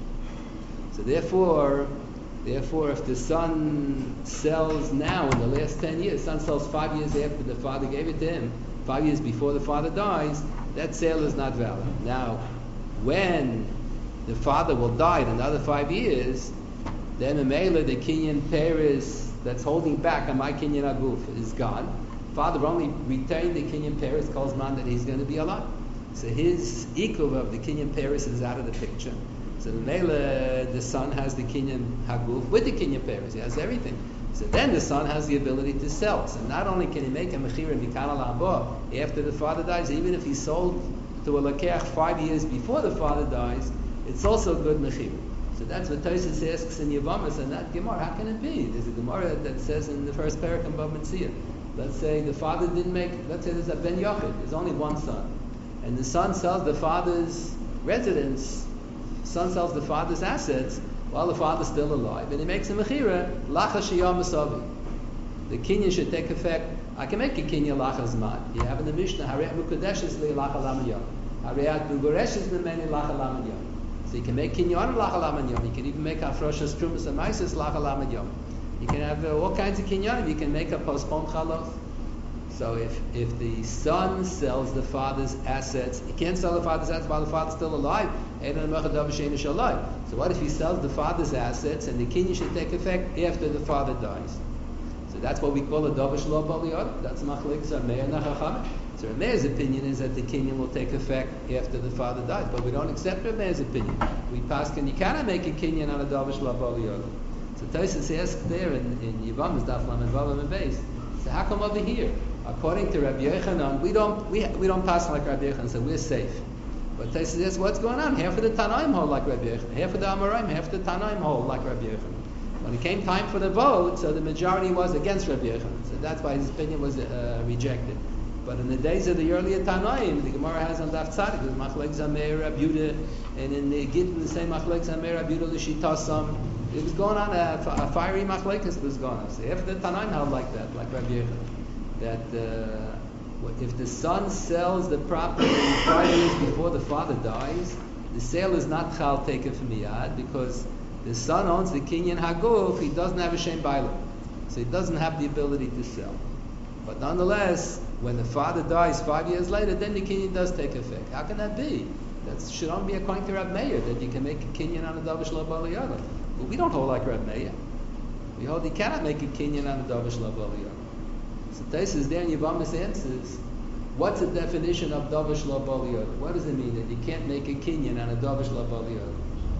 So therefore, therefore, if the son sells now in the last ten years, the son sells five years after the father gave it to him, five years before the father dies, that sale is not valid. Now, when the father will die in another five years, then the Mela, the Kinyan Peres that's holding back on my Kinyan Aguf is gone. Father only retained the Kinyan Peres, calls man that he's going to be alive. So his ikuv of the Kinyan Peres is out of the picture. So the Mela, the son has the Kinyan Haguf with the Kinyan Peres. He has everything. So then the son has the ability to sell. So not only can he make a mechira and mikana la'abo after the father dies, even if he sold to a lakeach five years before the father dies, it's also good mechira. So that's what Tosfos asks in Yevamos, and that Gemara, how can it be? There's a Gemara that says in the first parak in Bava Metzia, let's say the father didn't make, let's say there's a ben Yochid, there's only one son, and the son sells the father's residence, son sells the father's assets while the father's still alive, and he makes a mechira, lacha sheyam asavi. The kinyan should take effect. I can make a kinyan lacha zman. You have in the Mishnah, hareat mukadeshes li lacha lamayam, hareat mugoreshes memeni lacha lamayam. So you can make kinyan lacha lamayam. You can even make afroshas trumas and maises lacha lamayam. You can have uh, all kinds of kinyanim. You can make a postponed chalos. So if if the son sells the father's assets, he can't sell the father's assets while the father's still alive. So what if he sells the father's assets and the kinyan should take effect after the father dies? So that's what we call a davish lo baliyot. That's machlekes Rameir and Chachamim. So Rameir's opinion is that the kinyan will take effect after the father dies, but we don't accept Rameir's opinion. We pass and you cannot make a kinyan on a davish lo baliyot. So Tosfos asks there in, in Yevamos Daf Lamed Vav and Beis. So how come over here, according to Rabbi Yochanan, we don't we we don't pass like Rabbi Yochanan, so we're safe. But Tosfos asks, what's going on? Half of the Tanaim hold like Rabbi Yochanan, half of the Amoraim, half of the Tanaim hold like Rabbi Yochanan. When it came time for the vote, so the majority was against Rabbi Yochanan. So that's why his opinion was uh, rejected. But in the days of the earlier Tanaim, the Gemara has on Daf Tzadik, there's Machlek Zameir Rabbi Yehuda, and in the Gittin the same Machlek Zameir Rabbi Yehuda L'Shitasam. It was going on, a, a fiery machlekes was going on. So if the Tanaim held like that, like Rabbi Yochanan, that uh, if the son sells the property five years before the father dies, the sale is not chal taken from miyad because the son owns the kinyan haguf. He doesn't have a shem bailam, so he doesn't have the ability to sell. But nonetheless, when the father dies five years later, then the kinyan does take effect. How can that be? That should only be according to Rab Meir that you can make a kinyan on a davish lo baliyot. But we don't hold like Rab Meir. We hold you cannot make a kinyan on a davish lo baliyot. So Tosfos there in Yevamos answers, what's the definition of davish lo baliyot? What does it mean that you can't make a kinyan on a davish lo baliyot?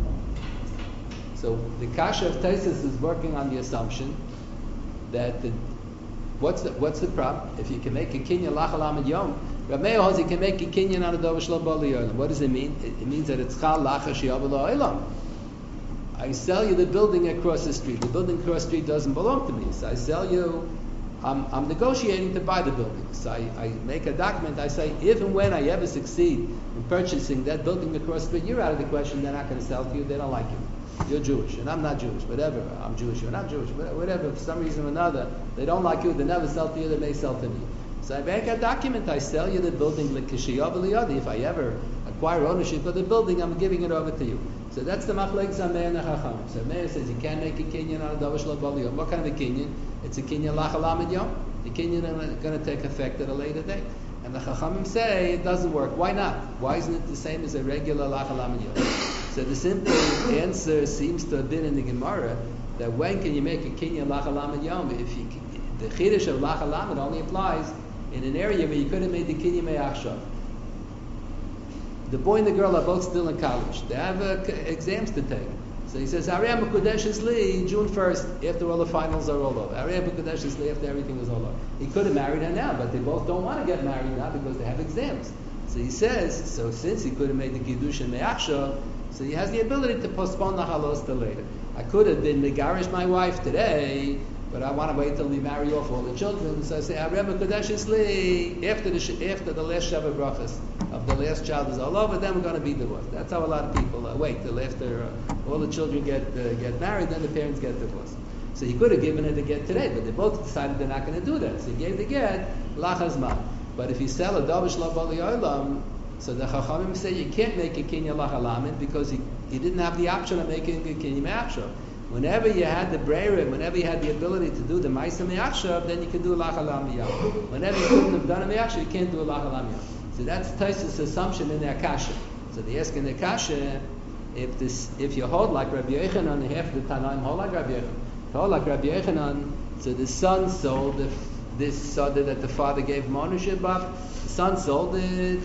So the kasha of Tosfos is working on the assumption that the what's the what's the problem? If you can make a kinyan lachal amid yom, Rab Meir holds you can make a kinyan on a davish lo baliyot. What does it mean? It, it means that it's chal lacha sheyav lo olam. I sell you the building across the street. The building across the street doesn't belong to me. So I sell you, I'm, I'm negotiating to buy the building. So I, I make a document, I say, if and when I ever succeed in purchasing that building across the street, you're out of the question, they're not going to sell to you, they don't like you. You're Jewish, and I'm not Jewish, whatever. I'm Jewish, you're not Jewish, whatever. For some reason or another, they don't like you, they never sell to you, they may sell to me. So I make a document, I sell you the building, if I ever acquire ownership of the building, I'm giving it over to you. So that's the machlek Zameir and Chachamim. So Meir says you can't make a kinyan on a davish lo baliyot. What kind of a kinyan? It's a kinyan lachal amid yom. The kinyan is going to take effect at a later date. And the Chachamim say it doesn't work. Why not? Why isn't it the same as a regular lachal amid yom? So the simple answer seems to have been in the Gemara that when can you make a kinyan lachal amid yom? If you, the chiddush of lachal amid only applies in an area where you could have made the kinyan me'achshav. The boy and the girl are both still in college. They have uh, exams to take. So he says, Ariyah Mekudesh is Li, June first, after all the finals are all over. Ariyah Mekudesh is Li, after everything is all over. He could have married her now, but they both don't want to get married now because they have exams. So he says, so since he could have made the Kiddushin Me'achshav, so he has the ability to postpone the halos till later. I could have been megarish my wife today, but I want to wait till we marry off all the children. So I say, Ariyah Mekudesh is Li, after the, after the last Shabbat Brachas of the last child is all over, then we're going to be divorced. That's how a lot of people uh, wait till after uh, all the children get uh, get married, then the parents get divorced. So he could have given her the get today, but they both decided they're not going to do that. So he gave the get, lachazman. But if you sell a davish labali olam, so the Chachamim say you can't make a kinya lachalamin because he, he didn't have the option of making a kinya me'achshav. Whenever you had the breira, whenever you had the ability to do the ma'isa me'achshav, then you can do a lachalam miyam. Whenever you couldn't have done a me'achshav, you can't do a lachalam miyam. So that's Taisus' assumption in their kasha. So they ask in the kasha, if this, if you hold like Rabbi Yochanan, half the Tanaim hold like Rabbi Yochanan. Hold like Rabbi Yochanan, so the son sold the, this soda that the father gave him ownership of. The son sold it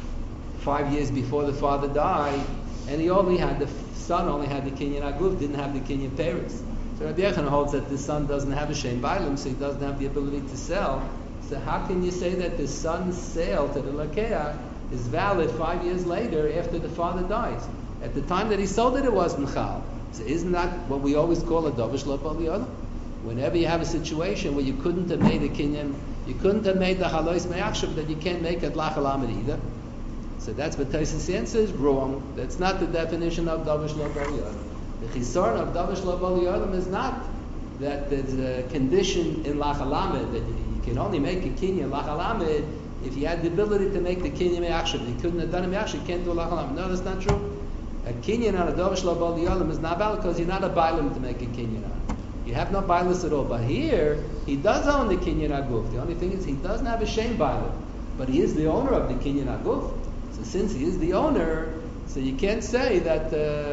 five years before the father died, and he only had the son only had the kinyan aguf, didn't have the kinyan paris. So Rabbi Yochanan holds that the son doesn't have a shem bailim, so he doesn't have the ability to sell. So how can you say that the son's sale to the lakeach is valid five years later after the father dies? At the time that he sold it, it wasn't chal. So isn't that what we always call a davish lo b'al? Whenever you have a situation where you couldn't have made a kinyan, you couldn't have made the halos me'achshav, that you can't make it lachalamed either. So that's what Taisus answers wrong. That's not the definition of davish lo b'al. The chisaron of davish lo b'al is not that there's a condition in lachalamed that you, you can only make a kinyan lachalamed if you had the ability to make the kinyan me'achshav. You couldn't have done it me'achshav, you can't do lachalamed. No, that's not true. A kinyan on a davish lo b'al is not valid because you're not a bailim to make a kinyan on. You have no bailis at all. But here, he does own the kinyan aguf. The only thing is he doesn't have a shame bailim. But he is the owner of the kinyan aguf. So since he is the owner, so you can't say that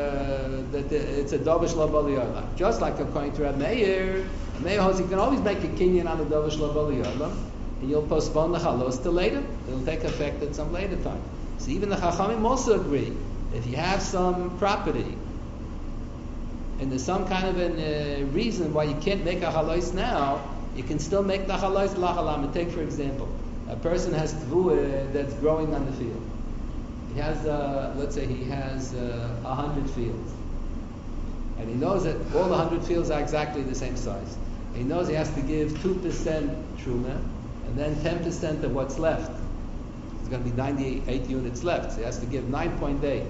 uh, that the, it's a davish lo b'al. Just like according to Reb Meir, Meir holds you can always make a kinyan on a davish lo b'al, and you'll postpone the halos till later. It'll take effect at some later time. So even the Chachamim also agree. If you have some property, and there's some kind of a uh, reason why you can't make a halos now, you can still make the halos lachalam. Take for example, a person has tvua that's growing on the field. He has, uh, let's say, he has uh, a hundred fields, and he knows that all the hundred fields are exactly the same size. He knows he has to give two percent truma, and then ten percent of what's left. There's going to be ninety-eight units left, so he has to give nine point eight.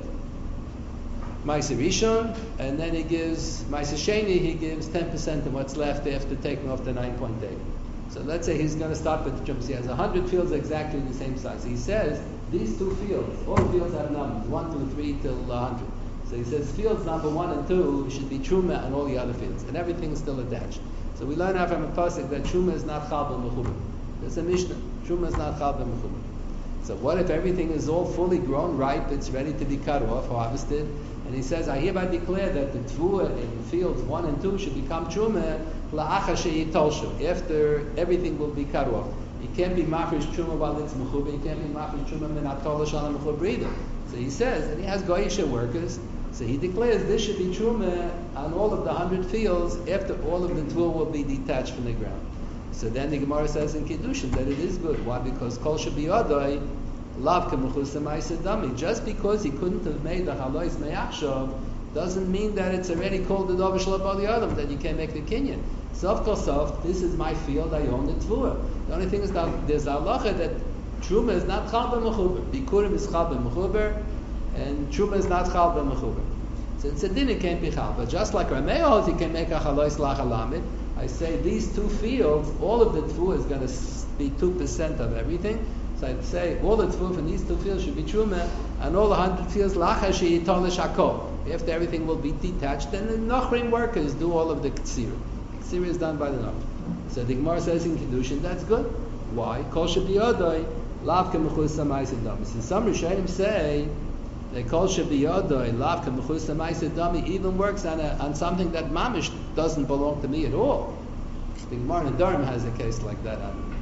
Ma'aser Rishon, and then he gives Ma'aser Sheni, he gives ten percent of what's left after taking off the nine point eight. So let's say he's going to start with the truma. He has one hundred fields exactly the same size. He says, these two fields, all the fields have numbers, one, two, three, till one hundred. So he says fields number one and two should be truma and all the other fields, and everything is still attached. So we learn out from a pasuk that truma is not chal b'mechuber. There's a mishnah, truma is not chal b'mechuber. So what if everything is all fully grown, ripe, it's ready to be cut off, harvested, and he says, I hereby declare that the tvua in fields one and two should become truma la'achar she'yitolshu, after everything will be cut off. You can't be mafresh truma while it's mechuber, you can't be mafresh truma min atolish on a mechuber either. So he says, and he has goyisha workers, so he declares this should be truma on all of the hundred fields after all of the tvua will be detached from the ground. So then the Gemara says in Kiddushin that it is good. Why? Because kol shebiyadai lav k'mechusa ma'aser dami. Just because he couldn't have made the halos me'achshav doesn't mean that it's already called the davish lo b'al yadam, that you can't make the kinyan. Sof kol sof, this is my field, I own the tvua. The only thing is that there's a halacha that truma is not chal b'mechuber. Bikurim is chal b'mechuber, and truma is not chal b'mechuber. So it's a din, it can't be chal. But just like Rameh holds, he can make a halos lachalamid. I say these two fields, all of the tvua is going to be two percent of everything. So I'd say all the tvua from these two fields should be truma, and all the hundred fields lachar she'yitolish hakol. After everything will be detached, then the Nachrim workers do all of the Ktsira. Ktsira is done by the Nachrim. So the Gemara says in Kiddushin, that's good. Why? Kol shebiyadai lav k'mechusa ma'aser dami. So some Rishonim say that kol shebiyadai lav k'mechusa ma'aser dami even works on, a, on something that mamish doesn't belong to me at all. The Gemara in Durham has a case like that. On,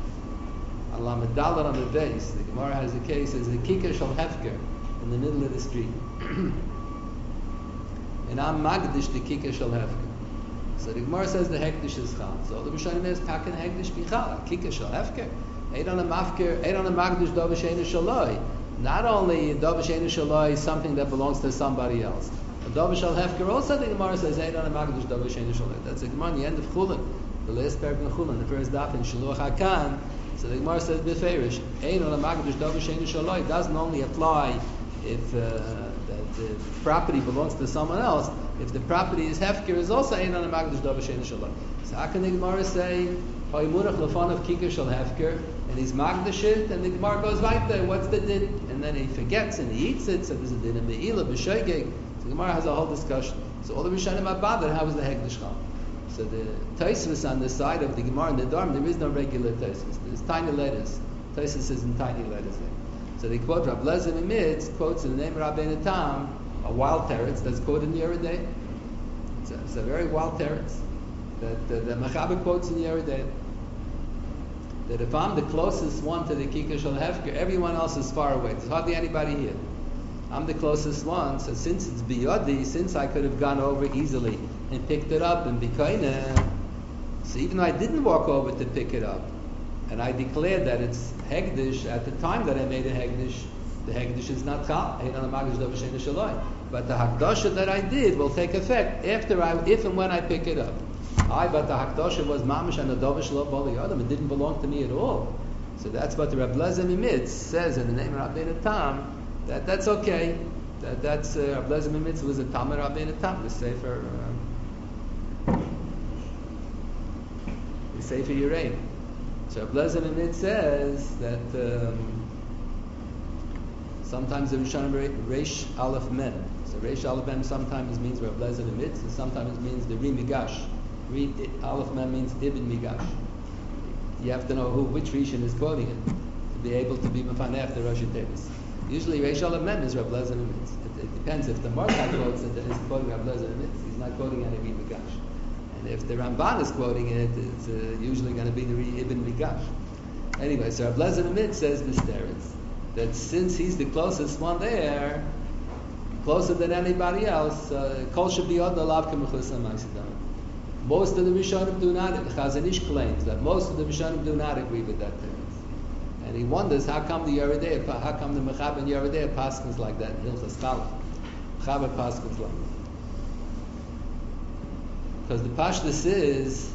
on Lamed Dalet on the base, the Gemara has a case as a kikar shel hefker in the middle of the street. and I'm magdish the kikar shel hefker. So the Gemara says the hektish is chal. So the Rishonim is taken hektish bichal. Kikar shel hefker. Eid on a mafker. Eid on a magdish davar sheinu shaloi. Not only davar sheinu shaloi is something that belongs to somebody else. A davar shel hefker also the Gemara says eid on a magdish davar sheinu shaloi. That's the Gemara in the end of Chulin, the last paragraph of Chulin, the first daf in Shiluach Hakan. So the Gemara says beferish eid on a magdish davar sheinu shaloi doesn't only apply if uh, that the property belongs to someone else. If the property is hefker, is also ein on a magdish davar sheinu shaloi. So how can the Gemara say ha'imurach lefan of kikar shel hefker and he's magdish it, and the Gemara goes right there. What's the din? And then he forgets and he eats it. So there's a din of meila b'shoigeg. So the Gemara has a whole discussion. So all the Rishonim are bothered. How is the hektish chal? So the Tosfos on the side of the Gemara in the Dharm, there is no regular Tosfos. There's tiny letters. Tosfos is in tiny letters there. So they quote Rav Lezer Mimitz quotes in the name of Rabbeinu Tam a wild teretz that's quoted in Yoreh De'ah. It's, it's a very wild teretz that the, the Mechaber quotes in Yoreh De'ah. That if I'm the closest one to the kikar shel hefker, everyone else is far away. There's hardly anybody here. I'm the closest one, so since it's biyodi, since I could have gone over easily and picked it up and bikoineh, so even though I didn't walk over to pick it up, and I declared that it's hegdish at the time that I made a hegdish, the hegdish is not chal. But the hakdasha that I did will take effect after I, if and when I pick it up. I, but the hakdasha was mamish and the dovish lo bali adam. It didn't belong to me at all. So that's what the Reb Lezer Mimitz says in the name of Rabbeinu Tam. That that's okay. That that's uh, Reb Lezer Mimitz was a Tam of Rabbeinu Tam. The Sefer, uh, the Sefer Yereim. So Reb Lezer Mimitz says that um, sometimes the Rishonim Reish Aleph Mem. So Reish Aleph Mem sometimes means Reb Lezer Mimitz, and sometimes it means the Ri Migash. Ri Aleph Mem means Ibn Migash. You have to know who, which Rishon is quoting it to be able to be mefanech the Rosh Tevis. Usually Reish Aleph Mem is Reb Lezer Mimitz. It, it depends if the Mordechai quotes it, then he's quoting Reb Lezer Mimitz. He's not quoting any Ri Migash. And if the Ramban is quoting it, it's uh, usually going to be the Ri Ibn Migash. Anyway, so Reb Lezer Mimitz says this teretz, that since he's the closest one there, closer than anybody else, kol shebiyod alav k'mechus ha'maisidam. Most of the Rishonim do not. The Chazon Ish claims that most of the Rishonim do not agree with that teretz, and he wonders how come the Yoreh De'ah, how come the Mechaber and Yoreh De'ah paskins like that. Hilchos Chalach, Mechaber paskins like that. Because the pashtus is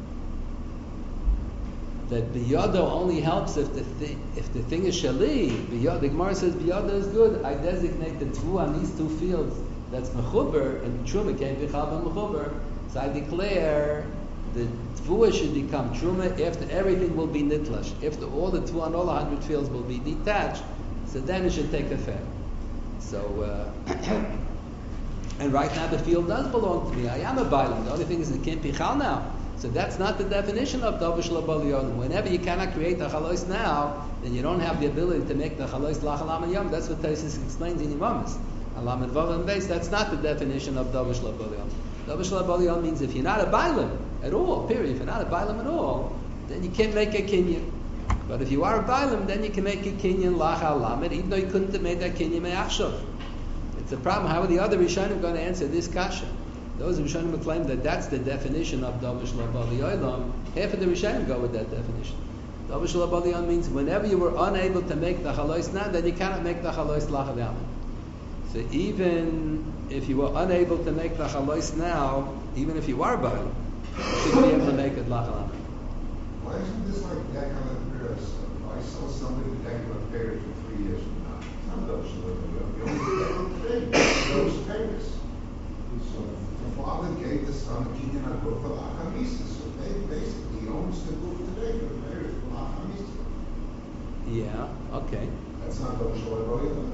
that biyodo only helps if the thi- if the thing is shali. Biyodo, the Gemara says biyodo is good. I designate the two on these two fields. That's mechuber and truma can't be chal mechuber. So I declare the tvua should become truma after everything will be nitlash. After all the two on all a hundred fields will be detached, so then it should take effect. So. Uh, And right now the field does belong to me. I am a bailam. The only thing is it can't be chal now. So that's not the definition of davar shel bali yom. Whenever you cannot create the chalois now, then you don't have the ability to make the chalois lachalam yom. That's what Tosfos explains in Yimamis. Alam and vav and base. That's not the definition of davar shel bali yom. Davar shel bali yom means if you're not a bailam at all, period. If you're not a bailam at all, then you can't make a kinyan. But if you are a bailam, then you can make a kinyan lachalam, even though you couldn't have made that kinyan me'achshav. It's a problem. How are the other Rishonim going to answer this kasha? Those Rishonim claim that that's the definition of davar shel bali yom. Half of the Rishonim go with that definition. Davar shel bali yom means whenever you were unable to make the chalois now, then you cannot make the chalois lachav yamin. So even if you were unable to make the chalois now, even if you are bali, you should be able to make it lachav yamin. Why isn't this like that kind of Paris? I saw somebody that got Paris for three years from now. Some davar shel bali yom. The only thing those Paris. So the father gave the son a kinyan agor for lachamisa. So they basically he owns the book today for the Paris for lachamisa. Yeah. Okay. That's not davar shel bali yom.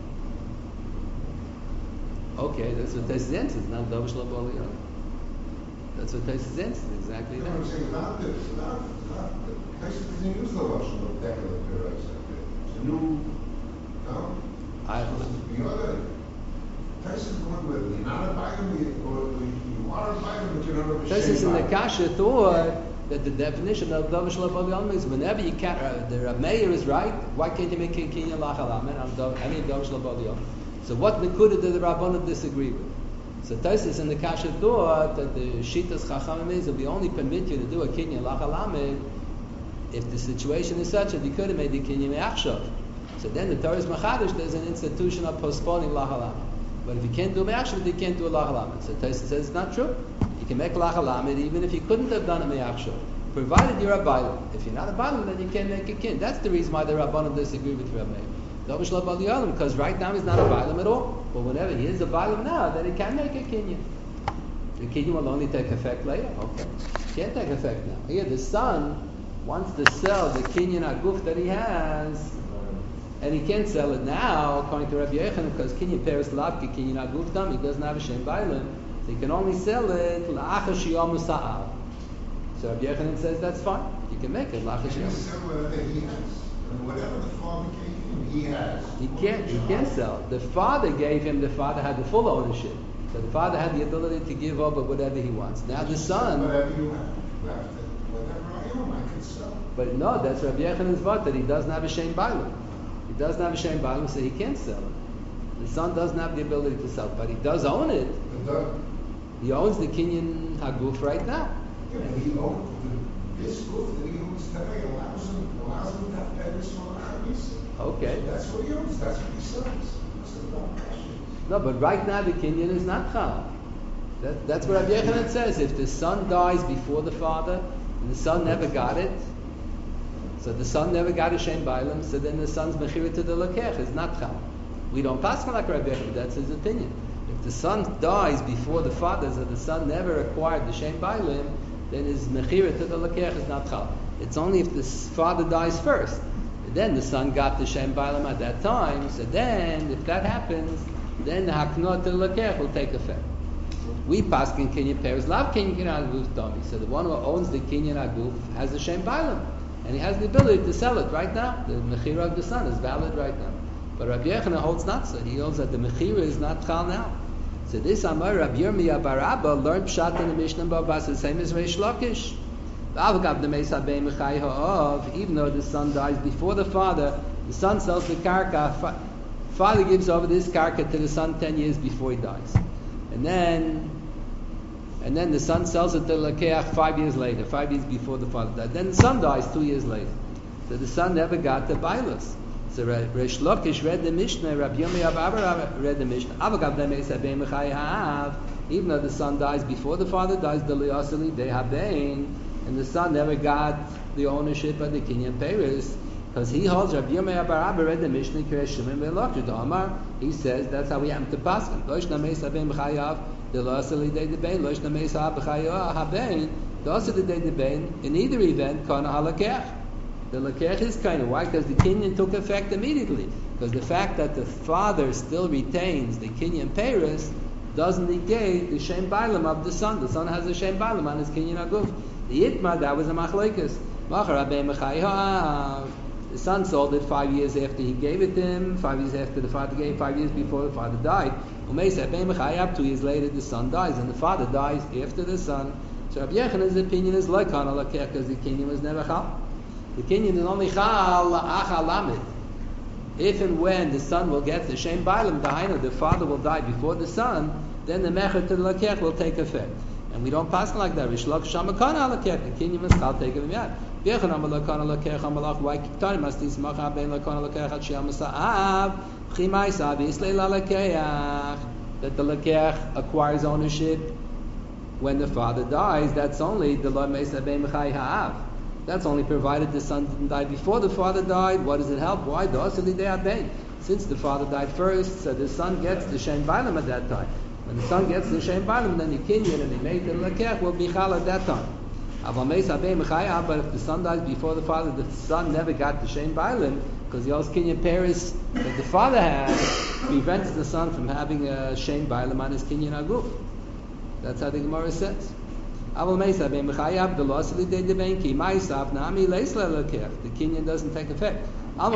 Okay, that's what Tosfos answers. Not davar shel bali yom. That's what Tosfos answers. Exactly You know that. what I'm saying? Not this. Not not. Tosfos doesn't use davar shel decorative Paris. It's a new. No. I. The other. Tosfos going with you're not a bailam, or you are a bailam, but you're not a Tosfos in the bailam. kasha thought that the definition of davar shel bali yom is whenever you can't. Uh, the Rav Meir is right. Why can't you make a kinyan lachalamen on any davar shel bali yom? So what nekuda did the Rabbanan disagree with? So Tosfos in the Kasha thought that the Shitas Chachamim is that we only permit you to do a kinyan lachalamed if the situation is such that you could have made the kinyan me'achshav. So then the Torah is machadish. There's an institution of postponing lachalamed. But if you can't do me'achshav, you can't do a lachalamed. So Tosfos says it's not true. You can make lachalamed even if you couldn't have done it me'achshav, provided you're a bailam. If you're not a bailam, then you can't make a kin. That's the reason why the Rabbanim disagree with Rabbi Meir. Because right now he's not a bailam at all. But whenever he is a bailam now, then he can make a kinyan. The kinyan will only take effect later. Okay, can't take effect now. Here, the son wants to sell the kinyan aguf that he has, and he can't sell it now, according to Rabbi Yochanan, because kinyan peres lavki kinyan aguf dam. He doesn't have a shem bailam, so he can only sell it la'achar shiyom sa'al. So Rabbi Yochanan says that's fine. You can make it la'achar shiyom. Whatever he has, and whatever the father gave him, he has. He can't. He can't sell. The father gave him. The father had the full ownership. So the father had the ability to give over whatever he wants. Now the son. Whatever you have, whatever I own, I can sell. But no, that's Rabbi Yochanan's vart that he doesn't have a shem bailam. He doesn't have a shem bailam, so he can't sell it. The son doesn't have the ability to sell it, but he does own it. He owns the kinyan haguf right now. Yeah, but he owns the, this goof that he owns today allows him allows him to have peris on a Okay. So that's what he owns. That's what he sells. That's the dumb question. No, but right now the kinyan is not chal. That, that's what Rabbi Yochanan says. If the son dies before the father, and the son never got it, so the son never got a shem bailam, so then the son's mechira to the lekech is not chal. We don't pass like Rabbi Yochanan. That's his opinion. If the son dies before the father, so the son never acquired the shem bailam, then his mechira to the lekech is not chal. It's only if the father dies first. Then the son got the shem bailam at that time. So then, if that happens, then the haknot to the lekech will take effect. We pass in kinyan peres lav kinyan aguf dami. So the one who owns the kinyan aguf has the shem bailam, and he has the ability to sell it right now. The mechira of the son is valid right now. But Rabbi Yochanan holds not so. He holds that the mechira is not chal now. So this Amar Rabbi Yirmiyah bar Abba learned pshat in the Mishnah Babas the same as Reish Lakish. Even though the son dies before the father, the son sells the karka. Father gives over this karka to the son ten years before he dies, and then, and then the son sells it to the lekeach five years later, five years before the father died. Then the son dies two years later, so the son never got the bailus. So Reish Lakish read the Mishnah. Rabbi Yirmiyah read the Mishnah. Even though the son dies before the father dies, the liyasili de habein. And the son never got the ownership of the kinyan peres, because he holds Rabbi Yirmiyah bar Abba read the Mishnah Kiresh Shimon ve'Eloked Amar. He says that's how we have to pass him. Loish nameis haben b'chayav the loaseli de debein. Loish nameis hab b'chayav haben the loaseli de debein. In either event, kana halakech. The lakech is kind of why? Because the kinyan took effect immediately. Because the fact that the father still retains the kinyan peres doesn't negate the shem bailam of the son. The son has a shem bailam on his kinyan aguf. The Yitma, that was a machlekes. The son sold it five years after he gave it to him, five years after the father gave, five years before the father died. Two years later, the son dies, and the father dies after the son. So Rabbi Yochanan's opinion is like on a lakech, because the kinyan was never chal. The kinyan is only chal achal lamed. If and when the son will get the shem bailam, the the father will die before the son, then the mecher to the lakech will take effect. And we don't pass like that. Rishlok shamakana alakech. The kinyan must chal take him yet. B'yechanam alakana alakech amalach. Why kitarim must this macha ben alakana alakech at shiyam sa'av chimai sa'av yislei lalakech. That the lakech acquires ownership when the father dies. That's only the lo meisa ben mechai ha'av. That's only provided the son didn't die before the father died. What does it help? Why? Since the father died first, so the son gets the shem bailam at that time. When the son gets the shem bailam, then the kinyan and the made the lekech will be chal at that time. But if the son dies before the father, the son never got the shem bailam because the old kinyan peres that the father has prevents the son from having a shem bailam on his kinyan aguf. That's how the Gemara says. The kinyan doesn't take effect.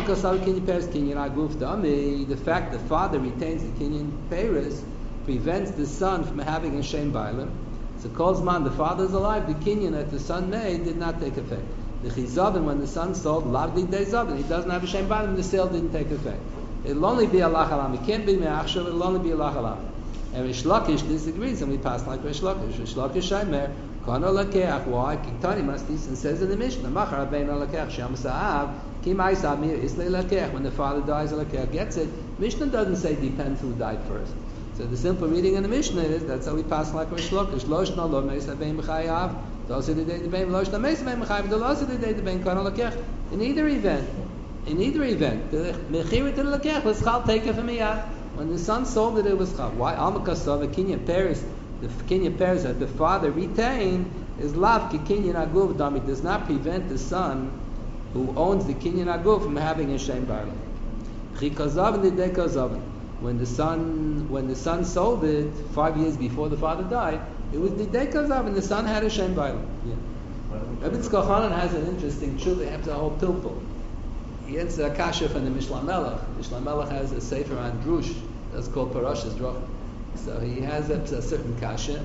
The fact the father retains the kinyan peres prevents the son from having a shem bailam. So calls man, the father is alive, the kinyan that the son made did not take effect. The chizavin, when the son sold, lavdi de zavin, he doesn't have a shem bailam, the sale didn't take effect. It'll only be a lachalam. It can't be me'achshav, it'll only be a lachalam. And Rish Lakish disagrees, and we pass like Rish Lakish. Rish Lakish Shaimer, Kana Lakeach, why? Kiktani must be, and says in the Mishnah, Machar Abein Lakeach, Sham Sa'av, Kim Aisa Mir Isle Lakeach, when the father dies, Lakeach gets it. Mishnah doesn't say depends who died first. So the simple reading in the Mishnah is, that's how we pass like Rish Lakish. Losh no lo meis Abein B'chayav, Dosi the day the Bein, Losh no meis Abein B'chayav, Dosi the day the Bein, Kana Lakeach. In either event, in either event, the Mechirit to the Lakeach was Chal taken from Miyad. When the son sold it, it was Chal. Why? Almakasov, a Kinyan Paris, the Kinyan Paris that the father retained is Lav Ki Kinyan Aguv Dami, does not prevent the son who owns the Kinyan Aguv from having a Shem Barla. Chikazav and the Dekazavin. When the son when the son sold it five years before the father died, it was the Dekazav and the son had a Shem Barla. Yeah. Rabbi Tzkor Hanan has an interesting truth. They have the whole pilpul. He answers a kasha from the Mishla Melech. Mishla Melech has a sefer on Drush that's called Parashas Drach. So he has a, a certain kasha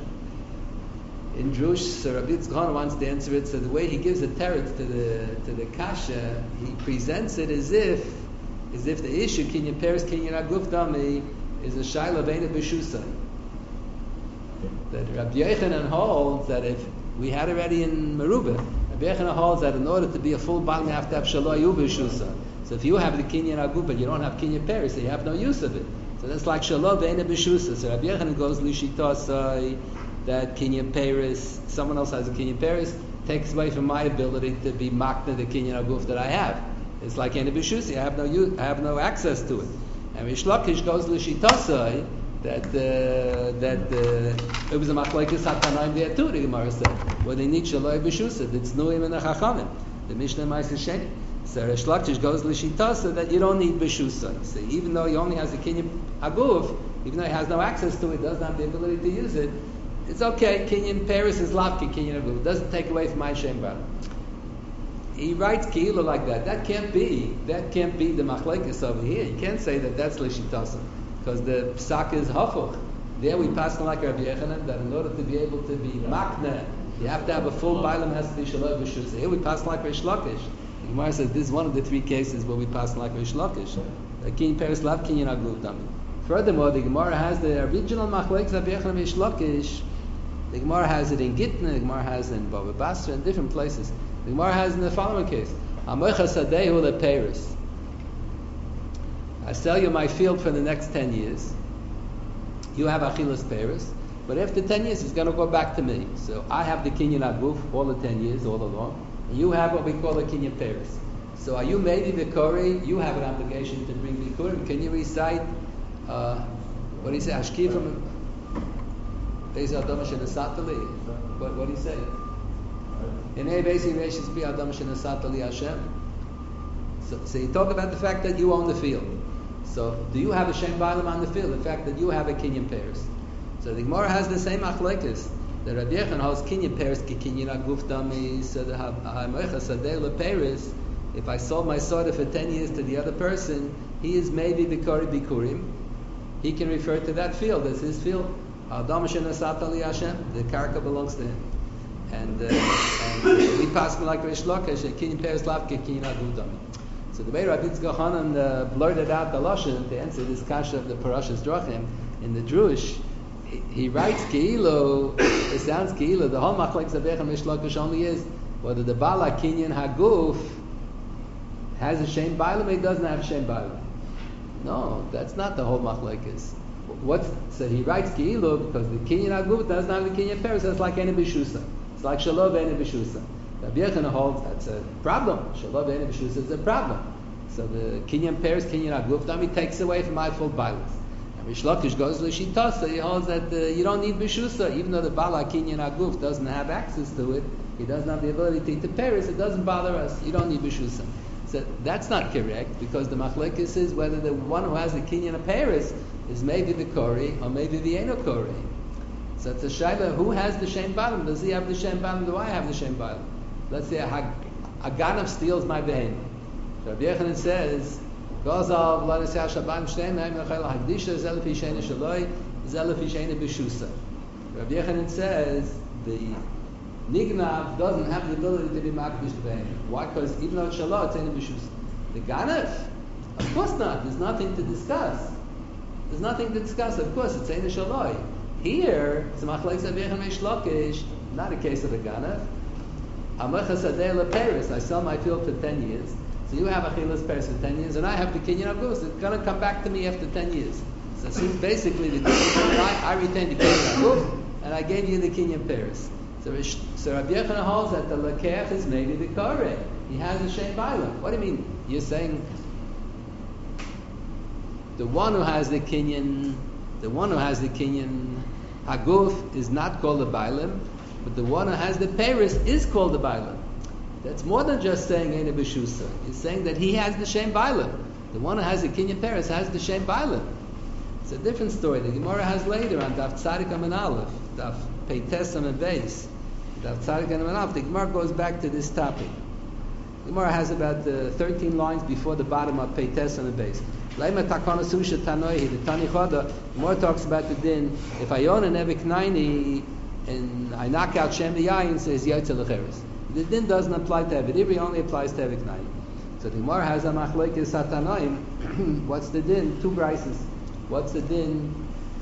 in Drush. So Rabbi Tzkor Hanan wants to answer it. So the way he gives a teretz to the to the kasha, he presents it as if as if the issue Kinyan Peres Kinyan Aguf Dami is a Shaila Veina B'Shusay. That Rabbi Yochanan holds that if we had already in Merubah, Rabbi Yochanan holds that in order to be a full Baal, you have to have Shaloi Ubishusa. So if you have the Kinyan Aguf, but you don't have Kinyan Peres, so you have no use of it. So that's like Shaloi Veina B'Shusa. So Rabbi Yochanan goes Lishitasai, that Kinyan Peres, someone else has a Kinyan Peres, takes away from my ability to be Makna the Kinyan Aguf that I have. It's like Ena B'Shusi, I have no use, I have no access to it. And Rish Lakish goes Lishitasai, that uh, that uh, it was a machlekes hatanaim there too. The Gemara said, well, they need shaloi b'shusa. It's nuim and a chachamim. The Mishnah Ma'aser Sheni. So Rish Lakish goes l'shitasa that you don't need b'shusa. So even though he only has a kinyan aguf, even though he has no access to it, doesn't have the ability to use it, it's okay. Kinyan Paris is lavki kinyan aguf. It doesn't take away from my shem bar. He writes keilu like that. That can't be. That can't be the machlekes over here. You can't say that that's l'shitasa. Because the psak is hafuch. There we pass on like Rabbi Yochanan that in order to be able to be makna, you have to have a full bailam, has to be shaloi b'shus. Here we pass on like Rish Lakish. The Gemara says this is one of the three cases where we pass on like Rish Lakish. Kinyan Peres lav kinyan aguf dami. Furthermore, the Gemara has the original machlekes Rabbi Yochanan Rish Lakish. The Gemara has it in Gitna. The Gemara has it in Bava Basra and different places. The Gemara has in the following case: Amoicha sadehu lePeres. I sell you my field for the next ten years. You have Achilas Peres, but after ten years, it's going to go back to me. So I have the Kinyan Aguf all the ten years, all along. And you have what we call a Kinyan Peres. So are you maybe Vikori? You have an obligation to bring Vikurim. Can you recite, uh, what do you say, Ashki from What, what do you say? In A, basically, Reshis Bi Adam Shenasatali Hashem. So, so you talk about the fact that you own the field. So, do you have a Shem Bailam on the field? The fact that you have a Kinyan Peres. So the Gemara has the same achlekes. The Rabbi Yochanan holds Kinyan Peres ki Kinyan Aguf Dami. So the Hamoicha Sadeh LePeres. If I sold my soda for ten years to the other person, he is maybe Bikori Bikurim. He can refer to that field as his field. Adam Shenasat Ali Hashem. The karka belongs to him. And, uh, and we pass me like Rish Lakish, Kinyan Peres Lav ki Kinyan Aguf Dami. So the way Rabbi Tzkor Hanan uh, blurted out the lashon to answer this kasha of the Parashas Drachim in the Drush, he, he writes Keilo. It sounds Keilo. The whole machlekes of Echem Rish Lakish only is whether the Bala Kinyan Haguf has a Shem Bailam, he doesn't have a Shem Bailam. No, that's not the whole machlekes. What's so he writes Keilo because the Kinyan Haguf doesn't have the Kinyan Peres. That's like any B'Shusa. It's like Shalom any B'Shusa. Rabbi Yochanan holds that's a problem. Shalom Ve'ena B'Shusa is a problem. So the Kinyan Peres, Kinyan Aguf Dami takes away from my full balance. And Rish Lakish goes to Shitasa. He holds that uh, you don't need B'Shusa, even though the Bala Kinyan Aguf doesn't have access to it. He doesn't have the ability to eat the Peres. It doesn't bother us. You don't need B'Shusa. So that's not correct because the Machlekes is whether the one who has the Kinyan Peres is maybe the Kori or maybe the Eno Kori. So it's a shaila. Who has the Shem Balam? Does he have the Shem Balam? Do I have the Shem Balam? Let's say a, a ganav steals my behem. Rabbi Yochanan says, "Gozav l'nisah shaban shteim na'im l'chayla hagdisha zelef yishena shaloi zelef yishena b'shusa." Rabbi Yochanan says the nignav doesn't have the ability to be makdish behem. Why? Because even though it's shaloi, it's ain't b'shusa. The ganav, of course not. There's nothing to discuss. There's nothing to discuss. Of course, it's Ein Shaloi. Here, it's Machlekes Avichim Eish Lakish, not a case of a Ganav. Amecha Sadeh LePeris, I sell my field for ten years. So you have Achilas Peris for ten years, and I have the Kinyan Aguf. It's going to come back to me after ten years. So it seems basically the I, I retained the Kinyan Aguf, and I gave you the Kinyan Peris. So, so Rabbi Yochanan holds that the Lekech is maybe the Koreh. He has a Shem Bailam. What do you mean? You're saying the one who has the Kinyan, the one who has the Kinyan Aguf is not called the Bailam, but the one who has the Peris is called the Bailam. That's more than just saying Eina B'Shusa. It's saying that he has the Shem Bailam. The one who has the Kinyan Peris has the Shem Bailam. It's a different story. The Gemara has later on Daf Tzadik Amen Aleph, Daf Peites Amen Beis, Daf Tzadik Amen Aleph. The Gemara goes back to this topic. The Gemara has about uh, thirteen lines before the bottom of Peites Amen Beis. Leima Takana Susha Tanoihi, the Tani Choda. The Gemara talks about the din. If I own an Evik Naini and I knock out Shem V'Yayin, says Yotze L'Cheres. The din doesn't apply to Evik. It only applies to Evik Naini. So the Gemara has a Machlekes Satanoim. What's the din? Two brises. What's the din?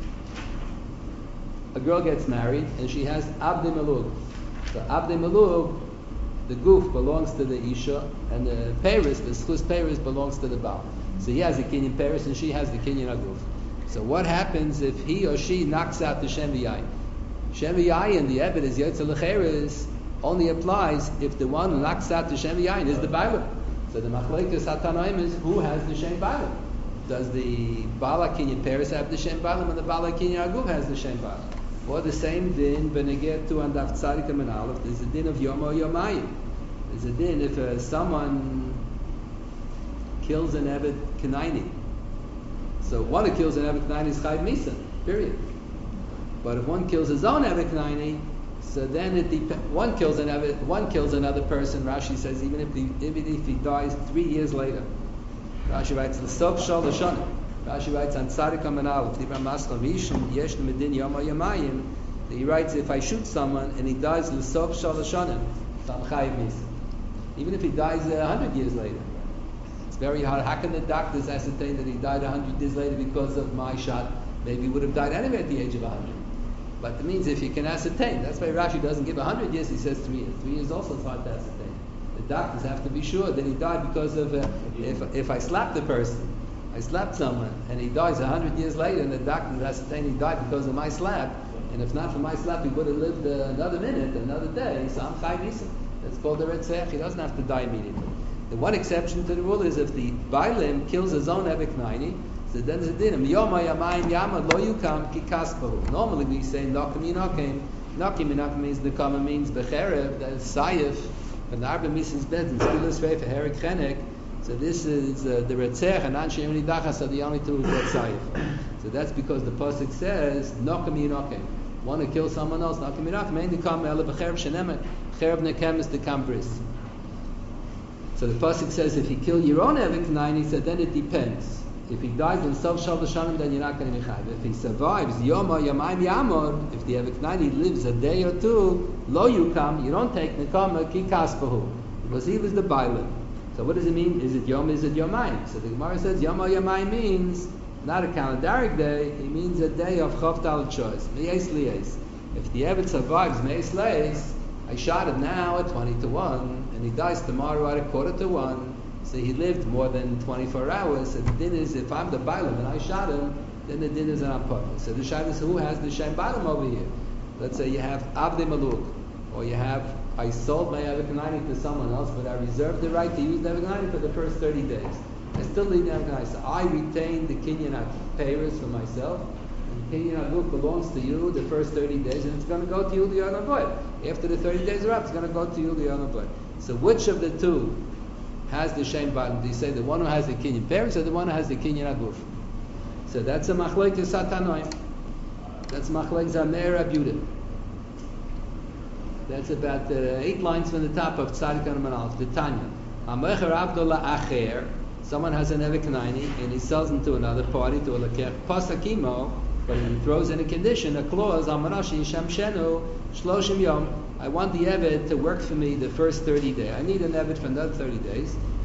A girl gets married and she has Abdei Melug. So Abdei Melug, the goof belongs to the Isha, and the Peris, the Schus Peris, belongs to the Baal. So he has the Kinyan Peris and she has the Kinyan Aguf. So what happens if he or she knocks out the Shem V'Yayin? Shem V'Yayin, the Ebed is Yotze L'Cheres, only applies if the one who knocks out the Shem V'Yayin is the Bailam. So the Machlekes Hatanoim is who has the Shem Bailam. Does the Bala Kinyan Peris have the Shem Bailam, and the Bala Kinyan Aguf has the Shem Bailam? Or the same din, Beneged to and Daf Tzadik Amen Aleph, there's a din of Yom or Yomayim. There's a din if uh, someone kills an Eved Kanaini. So one who kills an Eved Kanaini is Chayv Misa, period. But if one kills his own Eved Kanaini, so then it dep- one kills an Eved, one kills another person. Rashi says even if he, even if he dies three years later. Rashi writes L'Sof Shal L'Shana. Rashi writes on Tzadik Amen Aleph, Dibra Maskal Mishum Yesh Medin Yom Yamayim. He writes if I shoot someone and he dies L'Sof Shal L'Shana, so I'm Chayiv Misa. Even if he dies a uh, hundred years later, it's very hard. How can the doctors ascertain that he died a hundred years later because of my shot? Maybe he would have died anyway at the age of a hundred. But it means if you can ascertain, that's why Rashi doesn't give a hundred years. He says three years. Three years also is hard to ascertain. The doctors have to be sure that he died because of uh, if if I slapped a person. I slapped someone and he dies a hundred years later, and the doctor ascertain he died because of my slap, and if not for my slap, he would have lived uh, another minute, another day. So I'm Chayv Misa. That's called the Retzech. He doesn't have to die immediately. The one exception to the rule is if the Bailim kills his own Evik Naini, so then the din Yoma Yamayim Yamad Lo Yukam Ki Kaspahu. Normally we say Nakim Yinakim. Nakim Yinakim means the common means Becherev, that is Sayif, and the Arba Misins Bed, and Stilas Reif, Herik Chenek. So this is uh, the Retzech and Anshe Yemini Dachas are the only two who get Sayif. So that's because the Pasuk says Nakim Yinakim. Want to kill someone else, Nakim Yinakim, ain't the come Ela Becherev Shenemet, Cherev Nekem is the Kambris. So the Pasuk says if you kill your own Evik Naini, so then it depends. If he dies in Sof Shal L'Shanim, then you're not going to be chayiv. If he survives Yoma Yamayim Yamod, if the Evik Naini lives a day or two, Lo Yukam, you don't take Nekama Ki Kaspahu, because he was the Bailim. So what does it mean? Is it Yom? Is it Yomayim? So the Gemara says Yoma Yamayim means not a calendaric day. It means a day of Chavtal Choice. Me'es Lies. If the Evik survives Me'es Lies, I shot him now at twenty to one, and he dies tomorrow at a quarter to one. So he lived more than twenty-four hours. So the din is, if I'm the Bailam and I shot him, then the din is an apart. So the shayla is who has the Shem Bailam over here? Let's say you have Abdei Maluk, or you have, I sold my Evik Naini to someone else, but I reserved the right to use the Evik Naini for the first thirty days. I still need the Evik Naini. So I retain the Kinyan Peres for myself, and the Kinyan Aguf belongs to you the first thirty days, and it's going to go to you the Yom Avoid. After the thirty days are up, it's going to go to you the Yom Avoid. So which of the two has the Shem Bailam? Do you say the one who has the Kinyan Peres or the one who has the Kinyan Aguf? So that's a Machlekes Satanoim. That's Machlekes Amer Abudim. That's about uh, eight lines from the top of Tzadik Amen Aleph. The Tanya. Amecher Abdullah Acher. Someone has an Evik Naini and he sells them to another party, to a Lekech Pasakimo, but he throws in a condition, a clause, Amarashi Yisham Shenu Shloshim Yom. I want the Eved to work for me the first thirty days. I need an Eved for another thirty days.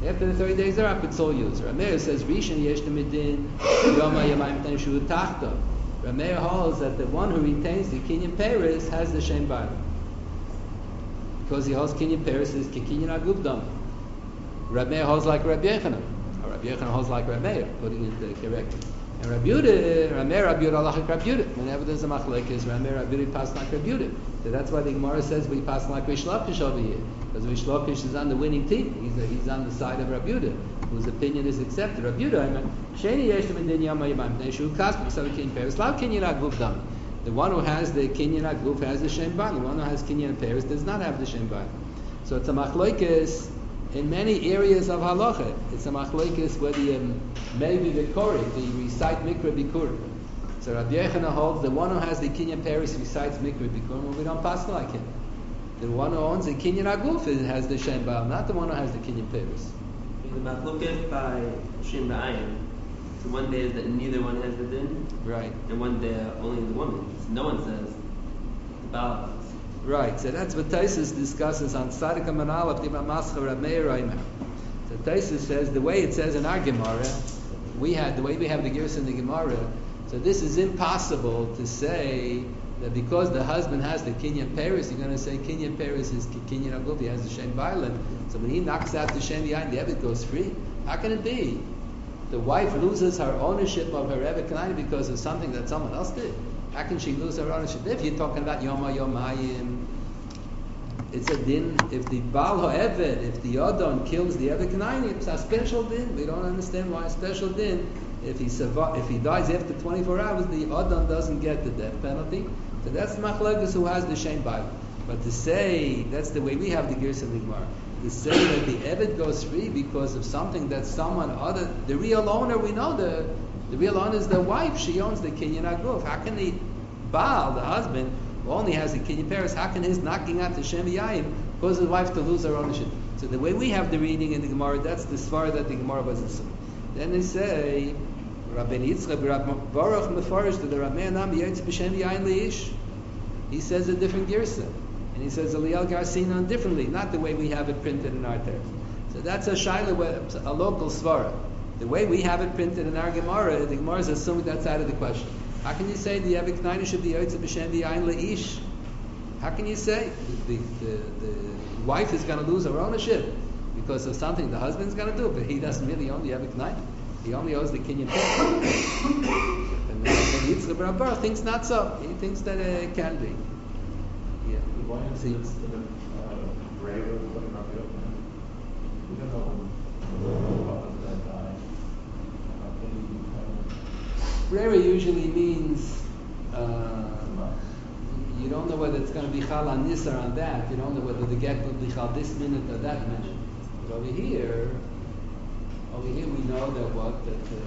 After the thirty days are up, it's all used. Rameir says, Rishon yesh midin yoma yamayim ten shu tachta. Rameir holds that the one who retains the kinyan peris has the shem bayla. Because he holds kinyan peris is kinyan agubdam. Rameir holds like Rabbi Yechanan. Or Rabbi Yechanan holds like Rameir, putting it correctly. And Rabbi Yehuda, Rameir Rabbi Yehuda like Rabbi Yehuda. Whenever there's a machlekes, Rameir Rabbi Yehuda pass like Rabbi Yehuda. So that's why the Gemara says we pass like Rish Lakish over here. Because Rish Lakish is on the winning team. He's, a, he's on the side of Rabbi Yehuda, whose opinion is accepted. Rabbi Yehuda, Sheni Yesh Midin Yama Yamam Neshu Kasper so Kinyan Peres Lav Kinyan Aguf Dam. The one who has the Kinyan Aguf has the Shem Ban. The one who has Kinyan Peres does not have the Shem Ban. So it's a machlekes in many areas of halacha. It's a machlekes whether you maybe the Kori, the recite Mikra Bikur. So Rabbi Yechanan holds the one who has the Kinyan Peres recites Mikra Bikur, and we don't pass like him. The one who owns the Kinyan Aguf has the Shem Baal, not the one who has the Kinyan Peres. The machlokes by Shem Ba'ayin. So one day is that neither one has the din, right? And one day only the woman. So no one says the Baal. Right. So that's what Taisus discusses on Tzaddik Manal of the Mascha Rab Meir Reimer. So Taisus says the way it says in our Gemara, we had the way we have the Gerus in the Gemara. So this is impossible to say that because the husband has the Kinyan Peres, you're going to say Kinyan Peres is Kinyan Aguf, he has the Shem Bailan. So when he knocks out the Shem Yain, the Evet goes free. How can it be? The wife loses her ownership of her Evet Kanani because of something that someone else did. How can she lose her ownership? If you're talking about Yoma Yomayim, it's a din. If the Baal HaEved, if the Adon kills the Evet Kanani, it's a special din. We don't understand why a special din. If he survive, if he dies after twenty-four hours, the Adon doesn't get the death penalty. So that's the Machlokes who has the Shem Baal. But to say, that's the way we have the Gerus of the Gemara, to say that the Evet goes free because of something that someone other, the real owner, we know the the real owner is the wife, she owns the Kinyan Aguf. How can the Baal, the husband, who only has the Kinyan Peres, how can his knocking out the Shem Yayin cause his wife to lose her ownership? So the way we have the reading in the Gemara, that's the svara that the Gemara was assuming. Then they say, Rabbi Yitzchak, Rabbi Baruch Mefarish, that the Rabbi Nam Yetz B'Shem Yayin Leish. He says a different girsa. And he says Eliel Garcinon differently, not the way we have it printed in our text. So that's a shaila, a local svara. The way we have it printed in our Gemara, the Gemara is assuming that's out of the question. How can you say the Evik Naina should be Yotze B'Shem Yayin Leish? How can you say the, the, the wife is going to lose her ownership because of something the husband's going to do, but he doesn't really own the Evik Naina. He only owes the Kinyan Peres. And Yitzchak Bar Baruch thinks not so. He thinks that it can be. Yeah. Why is See, it uh, braver than Rabbi Yochanan? We don't know when the father died. How can he Brera usually means uh, you don't know whether it's going to be chal on this or on that. You don't know whether the get will be chal this minute or that minute. But over here, over here we know that what that uh,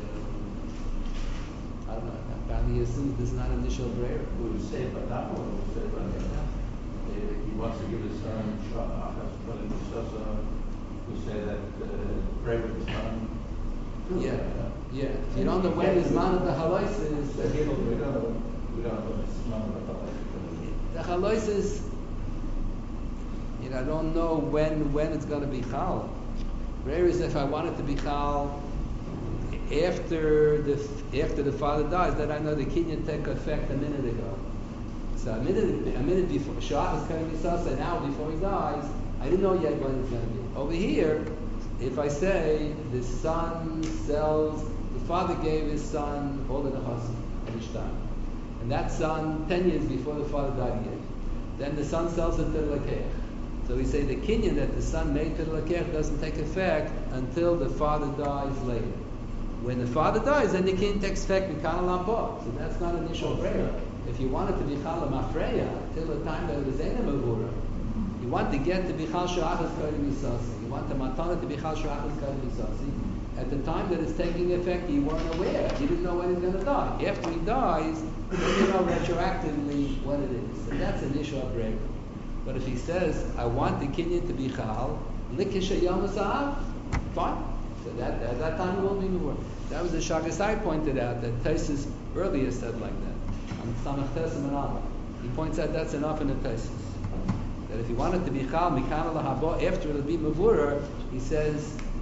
I don't know. Apparently, he assumes this is not initial brera. We would say, but not what we would say about him. He wants to give his son Achas, but in Shasa, we say that braver is son. Yeah, yeah. If you don't know when his man of the halais is, We don't know. We don't know his son of the halais. the halais is, you know, I don't know when when it's going to be chal. Whereas if I want it to be chal after the after the father dies, then I know the kinyan took effect a minute ago. So a minute a minute before Shach is going to be sasa, now before he dies, I didn't know yet when it's going to be. Over here, if I say the son sells, the father gave his son all the nechasim at Ishtan, and that son ten years before the father died again, then the son sells it to the lakeach. So we say the kinyan that the son made to the lakeach doesn't take effect until the father dies later. When the father dies, then the kinyan takes effect in kana lampo. So that's not initial prayer. If you want it to be chala mafreya till the time that it was ena mavura, you want to get to be chal shachas kadim misasi. You want the matana to be chal shachas kadim misasi. At the time that it's taking effect, you weren't aware. You didn't know when he's going to die. After he dies, then you know retroactively what it is. And that's initial prayer. But if he says, I want the kinyan to be chal, likisha yom sa'av, fine. So that, at that time it won't be more. That was the Shagasai pointed out, that Taisus earlier said like that. On Samach Tesim and Allah. He points out that's enough in the Taisus. That if you want it to be chal, mikana lahabo, after it'll be mavura, he says,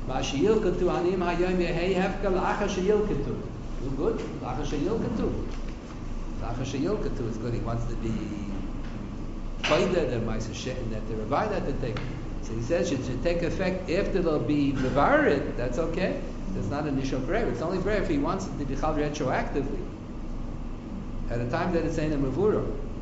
Ma sheyilketu anim hayom yehei hefka la'achar sheyilketu. Good. La'achar sheyilketu. La'achar sheyilketu is good. He wants to be Faida, that Ma'aser Shein, that the Ravai that they take. So he says it should take effect after they'll be Mevarid. That's okay. That's not initial prayer. It's only prayer if he wants it to be Chal retroactively. At a time that it's ain't a Mavura.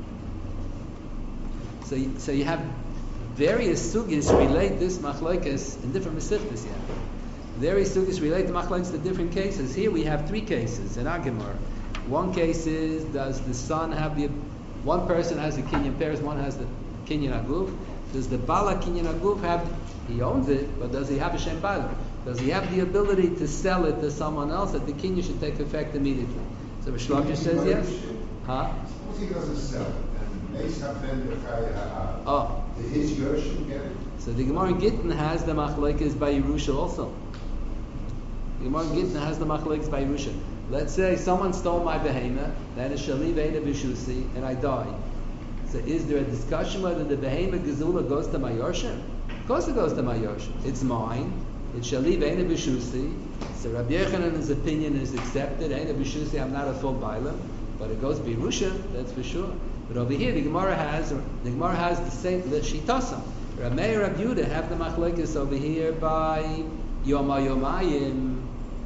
So, you- so you have various sugis relate this machlokes in different mesiftas. Yeah, various sugis relate the machlokes to different cases. Here we have three cases in our Gemara. One case is, does the son have the one person has the kinyan peres, one has the kinyan aguf. Does the bala kinyan aguf have? He owns it, but does he have a shem bala? Does he have the ability to sell it to someone else that the kinyan should take effect immediately? So Rish Lakish says yes. Huh? Suppose he doesn't sell it, and Meis Hafen B'chai, Oh. his Yerushin get it? So the Gemara in Gittin has the machlokes by Yerusha also. The Gemara in Gittin has the machlokes by Yerusha. Let's say someone stole my behemoth, then it's shaliv eina b'shusi, and I die. So is there a discussion whether the behemoth gezula goes to my yorshim? Of course it goes to my yorshim. It's mine. It's shaliv eina b'shusi. So Rabbi Yechanan's opinion is accepted. Eina b'shusi, I'm not a full bailam, but it goes to Yerusha, that's for sure. But over here, the Gemara has the Gemara has the same the shitasa. Rav Meir, Rav Yehuda have the machlokes over here by Yoma Yomayim.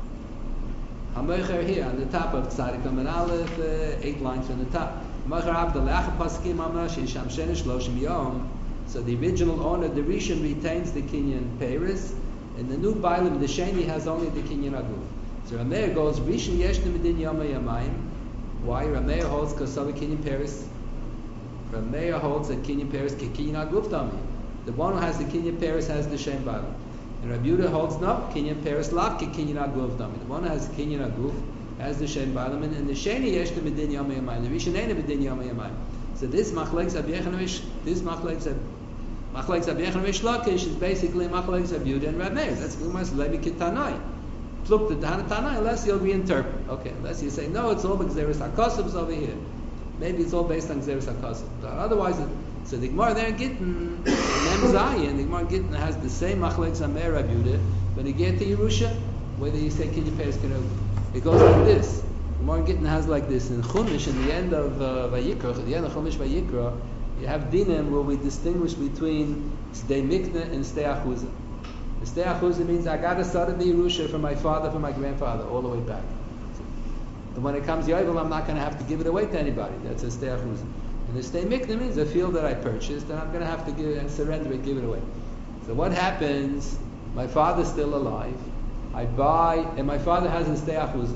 Hamocher here on the top of Tzadik and Aleph, uh, eight lines from the top. Hamocher Abdel Lecha Paskim Amash Yisham Shenish Loshim Yom. So the original owner, the Rishon, retains the Kinyan Paris, and the new Bailam, the Sheni, has only the Kinyan Aguf. So Rav Meir goes Rishon Yeshna Medin Yoma Yomayim. Why? Rav Meir holds Kosav Kinyan Paris. Rav Meir holds that Kinyan Paris Kinyan Aguf Dami. The one who has the Kinyan Paris has the Shem Bailam. And Rabbi Yehuda holds no, Kinyan Paris Lav Kinyan Aguf Dami. The one who has Kinyan Aguf has the Shem Bailam, and the Sheni Yesh the Medin Yom Yamayim. The Rishon ain't a Medin Yom Yamayim. So this Machlekes Rabbi Yechon, this Machlekes Machlekes Rabbi Yechon Rish Lakish is basically Machlekes Rabbi Yehuda and Rabbi Meir. That's Gumas Levi Kitanai. Look, the Tanai, unless you'll reinterpret. Okay, unless you say no, it's all because there is Hakosovs over here. Maybe it's all based on Xeris HaKasav. But otherwise, it, so the Gemara there in Gittin, in Em Zayin, the Gemara in Gittin has the same Machlekes Amei Rabbi Yehuda. When you get to Yerusha, whether you say Kinyan Peres Kenu, it goes like this. The Gemara in Gittin has like this. In Chumash, in the end of uh, Vayikra, at the end of Chumash Vayikra, you have dinim where we distinguish between Sdei Mikna and Sdei Achuzah. The Sdei Achuzah means I got to start in the Yerusha from my father, from my grandfather, all the way back. And when it comes Yovel, I'm not going to have to give it away to anybody. That's a Stei Achuzah. And the Stei Mikna means a field that I purchased, and I'm going to have to give and surrender it, give it away. So what happens? My father's still alive. I buy, and my father has a Stei Achuzah.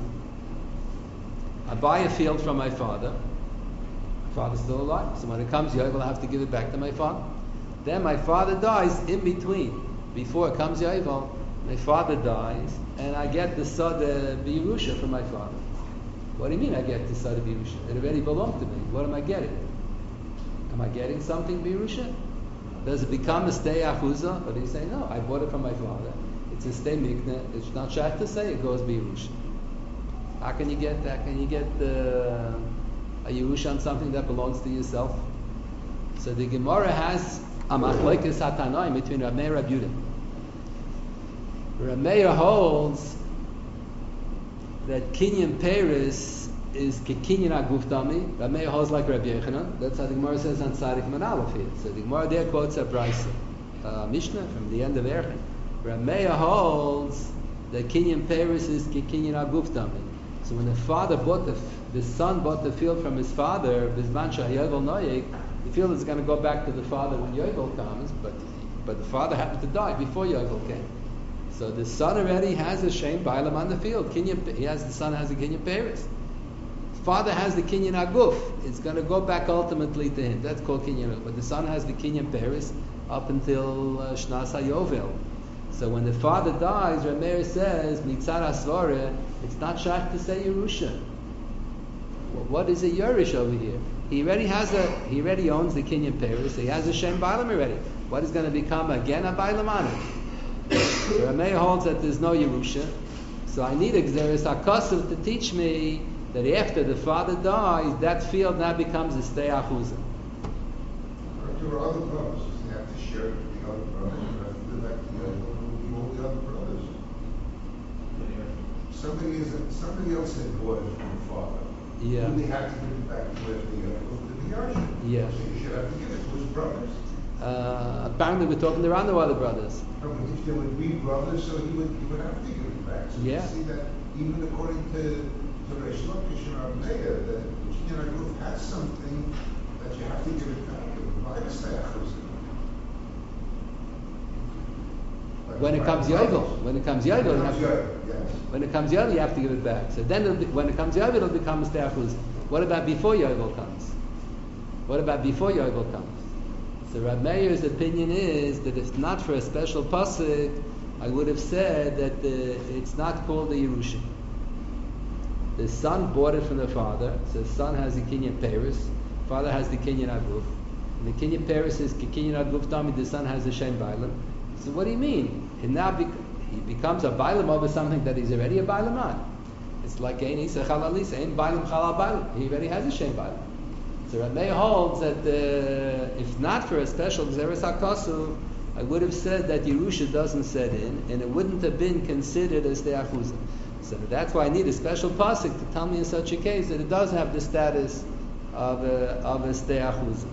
I buy a field from my father. My father's still alive. So when it comes Yovel, I have to give it back to my father. Then my father dies in between. Before it comes Yovel, my father dies, and I get the Sada B'Yerusha from my father. What do you mean I get the Sada B'Yerusha? It already belonged to me. What am I getting? Am I getting something B'Yerusha? Does it become a Stei Achuzah? Or do you say, no, I bought it from my father. It's a Stei Mikna. It's not shach to say it goes B'Yerusha. How can you get that? Can you get uh, a Yerusha on something that belongs to yourself? So the Gemara has a machlokes hatanoim between Rav Meir and Rav Yehuda. Rav Meir holds that Kinyan Peres is Kinyan Aguf Dami. Rav Meir holds like Rabbi Yechanan. That's how the Gemara says on Tzadik Man Aleph here. So the Gemara there quotes a Brisa, uh, Mishnah from the end of Erchan. Rav Meir holds that Kinyan Peres is Kinyan Aguf Dami. So when the father bought the, the son bought the field from his father, Bizman Shayovel Noyek, the field is going to go back to the father when Yovel comes, but but the father happened to die before Yovel came. So the son already has a Shem Bailam on the field. Kinyan, he has the son has a Kinyan Peres. Father has the Kinyan Aguf. It's going to go back ultimately to him. That's called Kinyan Aguf. But the son has the Kinyan Peres up until uh, Shnas HaYovel. So when the father dies, Rav Meir says, Mitzad HaSvara, it's not shach to say Yerusha. Well, what is a Yerush over here? He already has a, he already owns the Kinyan Peres. He has a Shem Bailam already. What is going to become again a Bailam on it? So Rav Meir holds that there's no Yerusha. So I need a Xeris HaKasav to teach me that after the father dies, that field now becomes a Stei Achuzah. There are other brothers. They have to share it with the other brothers. They have to live back together. all the other brothers. Somebody is, somebody else had bought it from the father. Yeah. And they had to give it back to the, to the Yarshim. Yeah. So you should have to give it to his brothers. Uh, apparently we're talking there are no other brothers. No, but if there would be brothers, so he would, he would have to give it back. So Yeah. you see that even according to, to Reish Lakish and Rav Meir, that the Kinyan HaGuf has something that you have to give it back. Like a Steyachus. When it comes Yovel, when it comes Yovel, you have to, yes. when it comes Yovel, you have to give it back. So then, it'll be, when it comes Yovel, it'll become a Steachuz. What about before Yovel comes? What about before Yovel comes? So Rab Meir's opinion is that if not for a special pasuk, I would have said that the, it's not called the Yerusha. The son bought it from the father, so the son has the Kinyan Paris, father has the Kinyan Aguf. And the Kinyan Paris is Kinyan Aguf Dami, the son has the Shem Bailam. So what do you mean? He now bec- he becomes a Bailam over something that he's already a Bailam on. It's like Ein Isa Chalalis, Ein Bailam Chalal Bailam. He already has a Shem Bailam. So Rab Meir holds that uh, if not for a special Gzeres HaKosu, I would have said that Yerusha doesn't set in, and it wouldn't have been considered as Steachuzah. So that's why I need a special pasuk to tell me in such a case that it does have the status of a, of a Steachuzah.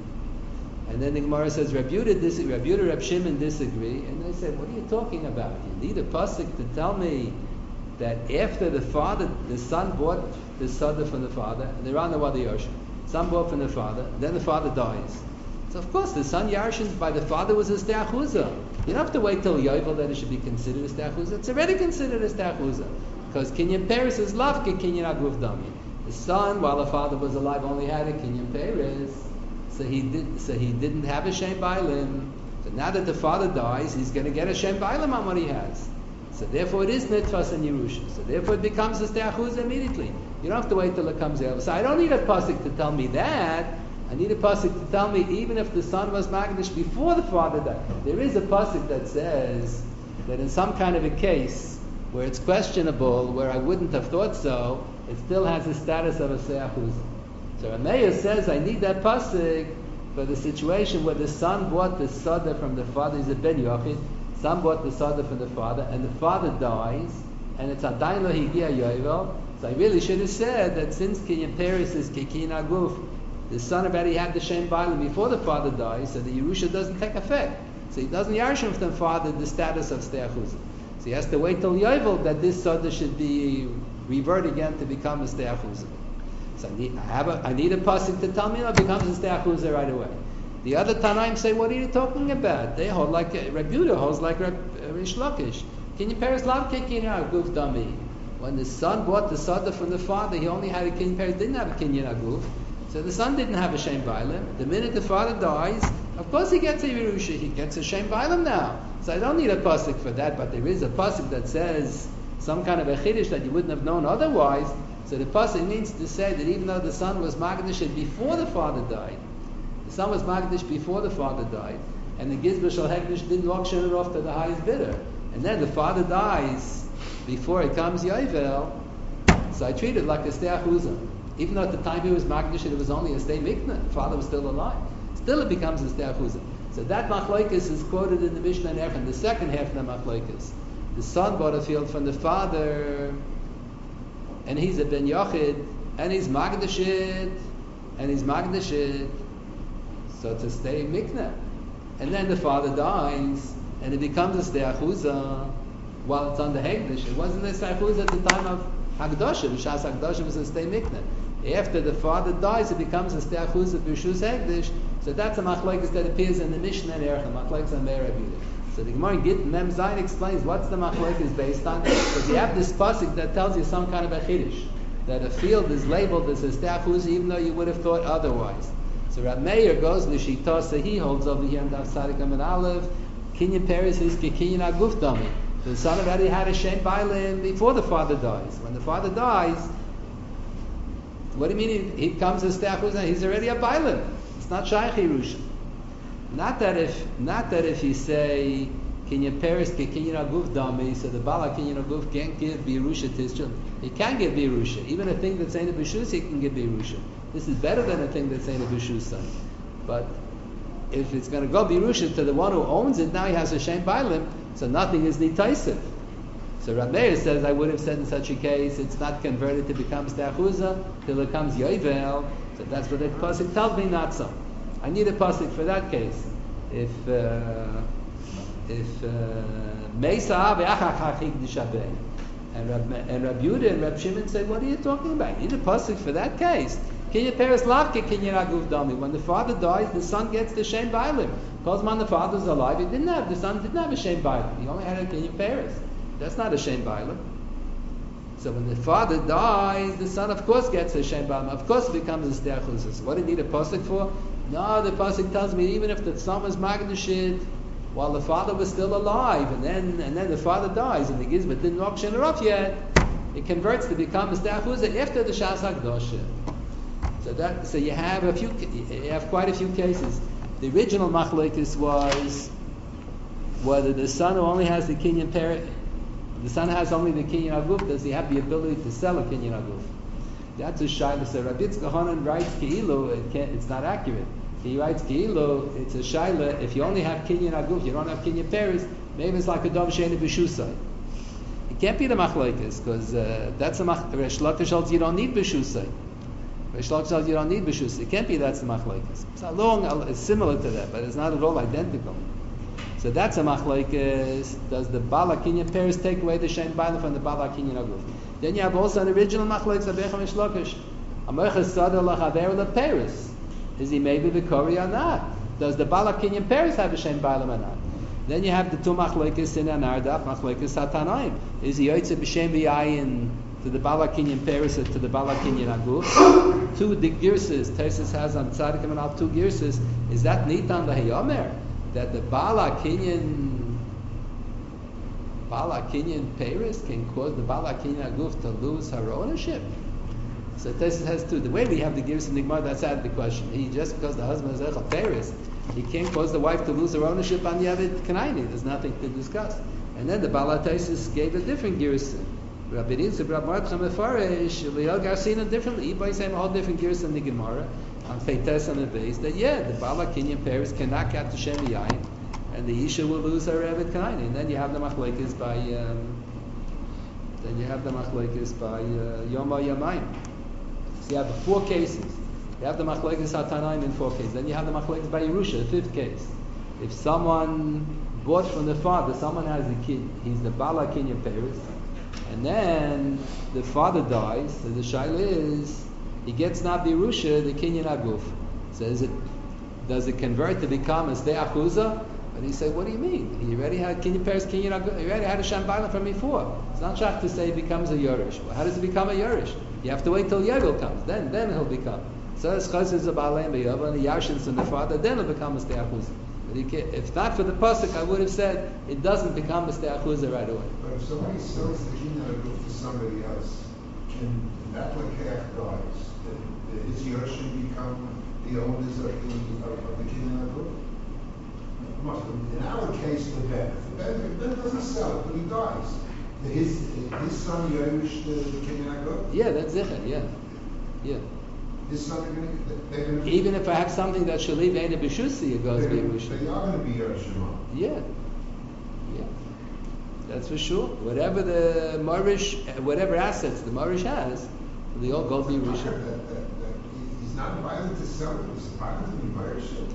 And then the Gemara says, Reb Yehuda, dis- Reb Yehuda, Reb Shimon disagree, and they say, what are you talking about? You need a pasuk to tell me that after the father, the son bought the sada from the father, and they're on the Wadi Yarshim. Son bought from the father, then the father dies. So of course the son Yarshin by the father was a Steachuzah. You don't have to wait till Yovel that it should be considered a Steachuzah. It's already considered a Steachuzah. Because Kinyan Peres is Lavke Kinyan Aguf Dami. The son, while the father was alive, only had a Kinyan Peres. So he did. So he didn't have a Shem Bailim. So now that the father dies, he's going to get a Shem Bailim on what he has. So therefore, it is Nitfas and Yerusha. So therefore, it becomes a Steachuzah immediately. You don't have to wait till it comes out. So I don't need a pasuk to tell me that. I need a pasuk to tell me even if the son was Magdish before the father died. There is a pasuk that says that in some kind of a case where it's questionable, where I wouldn't have thought so, it still has the status of a Steachuzah. So Rameir says I need that pasuk for the situation where the son bought the sada from the father. He's a ben Yochid. Son bought the sada from the father, and the father dies, and it's Adayin Lo Higia Yovel. So I really should have said that since Kinyan Peres is Kinyan Aguf, the son already had the Shem Bailim before the father dies, so the Yerusha doesn't take effect. So he doesn't Yarshim from the father the status of Steachuzah. So he has to wait till Yovel that this sada should be revert again to become a Steachuzah. So I need, I have a, I need a pasuk to tell me it becomes a Steachuzah right away. The other Tanaim say, what are you talking about? They hold like Reb Yehuda holds like Reb Reish Lakish. Kinyan Peres Lav Kinyan Aguf Dami. When the son bought the sada from the father, he only had a Kinyan Peres, didn't have a Kinyan Aguf. So the son didn't have a Shem Bailim. The minute the father dies, of course he gets a Yerusha. He gets a Shem Bailim now. So I don't need a pasuk for that, but there is a pasuk that says some kind of a chiddush that you wouldn't have known otherwise. So the pasuk means to say that even though the son was Magdish before the father died, the son was Magdish before the father died, and the Gizber Shal Hekdesh didn't auction it off to the highest bidder. And then the father dies before it comes Yovel, so I treat it like a Steachuzah. Even though at the time he was Magdish, it was only a Stei Mikna, the father was still alive. Still it becomes a Steachuzah. So that Machlokes is quoted in the Mishnah and Erech, the second half of the Machlokes. The son bought a field from the father, and he's a Ben Yochid, and he's Magdashit, and he's Magdashit, so it's a Stei Mikna. And then the father dies, and it becomes a Steachuzah while it's on the Hegdish. It wasn't a Steachuzah at the time of Hagdashim. Shas Hagdashim was a Stei Mikna. After the father dies, it becomes a Steachuzah B'Shus Hegdish. So that's a machlokes that appears in the Mishnah and Erech, machlokes on Meir Rabbi. So the Gemara in Git Mem Zayin explains what's the machlokes based on. Because you have this pasuk that tells you some kind of a chiddush, that a field is labeled as a Steachuzah even though you would have thought otherwise. So Rab Meir goes l'shita, so he holds over here in Daf Tzadik Amud Aleph, Kinyan Peres is Kinyan Aguf Dami. The son already had a Shem Bailim before the father dies. When the father dies, what do you mean he, he comes as Steachuzah? He's already a Bailim. It's not Shaykh Yerusha. Not that if, not that if you say Kinyan Peres Kinyan Aguf Dami, so the Bala Kinyan Aguf can't give Birusha to his children. He can give Birusha. Even a thing that's ain't a B'Shus, he can give Birusha. This is better than a thing that's ain't a B'Shus. But if it's going to go Birusha to the one who owns it, now he has a Shem Bailim, So nothing is nitaisiv. So Rab Meir says, I would have said in such a case, it's not converted to become steachuza till it comes yovel. So that's what the pasuk tells me, not so. I need a pasuk for that case. If uh, if Meisa ve'achachach and Rab and Rab Yehuda and Rab Shimon said, what are you talking about? You need a pasuk for that case. Kinyan peres lavke kinyan aguf dami. When the father dies, the son gets the shem bailim. Because when the father's alive, he didn't have the son didn't have a shem bailim. He only had a kinyan peres. That's not a shem bailim. So when the father dies, the son of course gets a shem bailim. Of course it becomes a steachus. So what do you need a pasuk for? No, the pasuk tells me even if the son was magdashit while the father was still alive, and then and then the father dies, and the gizbah didn't auction it off yet, it converts to become a steachus after the shas hakdosha. So that so you have a few you have quite a few cases. The original machlokes was whether the son who only has the kinyan parent, the son has only the kinyan aguf, does he have the ability to sell a kinyan aguf? That's a shaila. So Rabbi Yitzchak Hanan writes keilu, it can't, it's not accurate. He writes keilu, it's a shaila. If you only have kinyan aguf, you don't have kinyan paris, maybe it's like a dov sheini b'shusai. It can't be the machlokes because uh, that's a mach. Resh Lakish holds you don't need b'shusai. Resh Lakish holds you don't need b'shusai. It can't be that's the machlokes. It's a long, it's similar to that, but it's not at all identical. So that's a machlokes. Does the bala kinyan paris take away the shem bala from the bala kinyan aguf? Then you have also an original machlokes of Echem Resh Lakish. Amoiches sadar lachaver leperis. Is he maybe the Kori or not? Does the bala kinyan paris have a shem bala or not? Then you have the two machlokes in Anardaf, machlokes Satanaim. Is he yotze b'shem v'yayin to the bala kinyan paris or to the bala kinyan aguf? Two the girses. Tesis has on tzadikim and al two girses. Is that nitan lahayomer? That the bala kinyan bala kinyan paris can cause the bala kinyan aguf to lose her ownership? So Tesis has two. The way we have the girs in the Gemara, that's out of the question. He just because the husband is echel paris, he can't cause the wife to lose her ownership on the Yavid Kanaini. There's nothing to discuss. And then the Bala Tesis gave a different girs. Rabbi Yitzchak, Rabbi Martzah Mefarish, Liel Garsina differently. Everybody saying a whole different girs in the Gemara on Feites and the base that yeah, the Bala Kinyan paris can knock out the Shem Yayin, and the Isha will lose her Yavid Kanaini. And then you have the machlekes by um, then you have the machlekes by uh, Yoma Yamayim. You have four cases. You have the machlokes hatanaim in four cases. Then you have the machlokes by Yerusha, the fifth case. If someone bought from the father, someone has a kid, he's the bala kinyan paris, and then the father dies. So the shaila is he gets not the Yerusha, the kinyan aguf. So is it does it convert to become a stei achuza? And he said, what do you mean? He already had kinyan paris, kinyan aguf. He already had a shambala from before. It's not shach to say he becomes a yorish. Well, how does it become a yorish? You have to wait till Yovel comes, then then he'll become. So as chazes of Baalei B'Yovel and the Yarshins and the father, then he'll become a steachuz. But he can't, if not for the pasuk, I would have said it doesn't become a steachuz right away. But if somebody sells the kinyan aguf to somebody else, and that one calf dies, then his Yerushim become the owners of the of, of the kinyan aguf? Must in our case, the Ben, the Ben, the Ben doesn't sell it, but he dies. His his son Yerush the, the kinyan aguf? Yeah, that's zichar. Yeah, yeah. His son are going to, they're going to Even if I have something that shall leave Eina B'Shusi, it goes They B'Yerusha. they are going to be Yerushim. Yeah, yeah. That's for sure. Whatever the Marish, whatever assets the Marish has, they all go B'Yerusha. That, that, that he's not violent to sell it, he's violent to be Yerushim.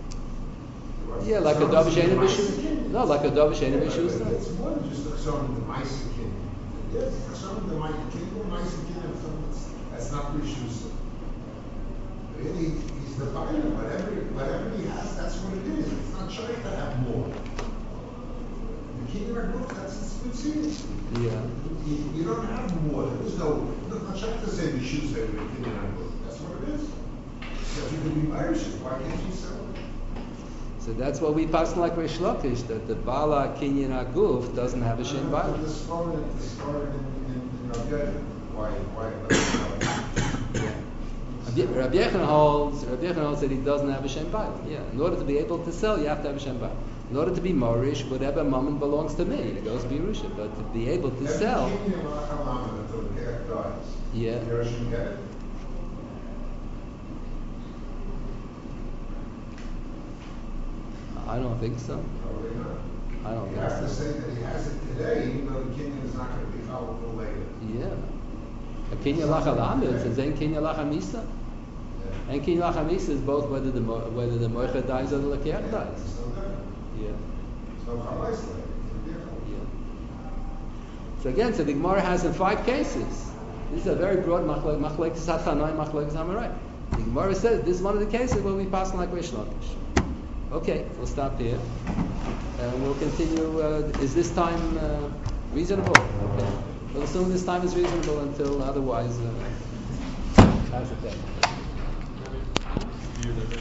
Yeah, like a Davish Eina B'Shusi. No, like a Davish Eina B'Shusi. It's more than just some of the Meissikin. Yes, some of the Meissikin, that's not B'Shusi. Really, he's the violent. Whatever, whatever he has, that's what it is. It's not trying to have more. The kinyan aguf, that's his species. Yeah. You, you don't have more. There is no. You're not trying to say we should say we're kinyan aguf. That's what it is. So if you could be Irish, why can't you sell it? So that's what we pass like Reish Lakish, that the Bala Kinyan Aguf doesn't have a Shem Bala. The scholar, the scholar in in Rabbi, why why? why Rabbi Yechon holds, Rabbi Yechon holds that he doesn't have a Shem Bala. Yeah, in order to be able to sell, you have to have a Shem Bala. In order to be Morish, whatever mammon belongs to me, it goes to be Yerusha. But to be able to sell, yeah. I don't think so. Probably not. I don't You think have to so. say that he has it today, even though the kinyan is not going to be followed till later. Yeah. A kinyan lachalami, it's a zayin kinyan lachamisa. And kinyan lachamisa is both whether the mo- whether the moicha dies or the lekeach Yeah, dies. it's no different. Yeah. So chalais later, it's different. Yeah. So again, so the Gemara has in five cases. This is a very broad machlek, machlek satchanoi, machlek zamarai. The Gemara says this is one of the cases where we pass like Rish Lakish. Okay, we'll stop here. And we'll continue. Uh, is this time uh, reasonable? Okay. We'll assume this time is reasonable until otherwise. Uh, how's it then?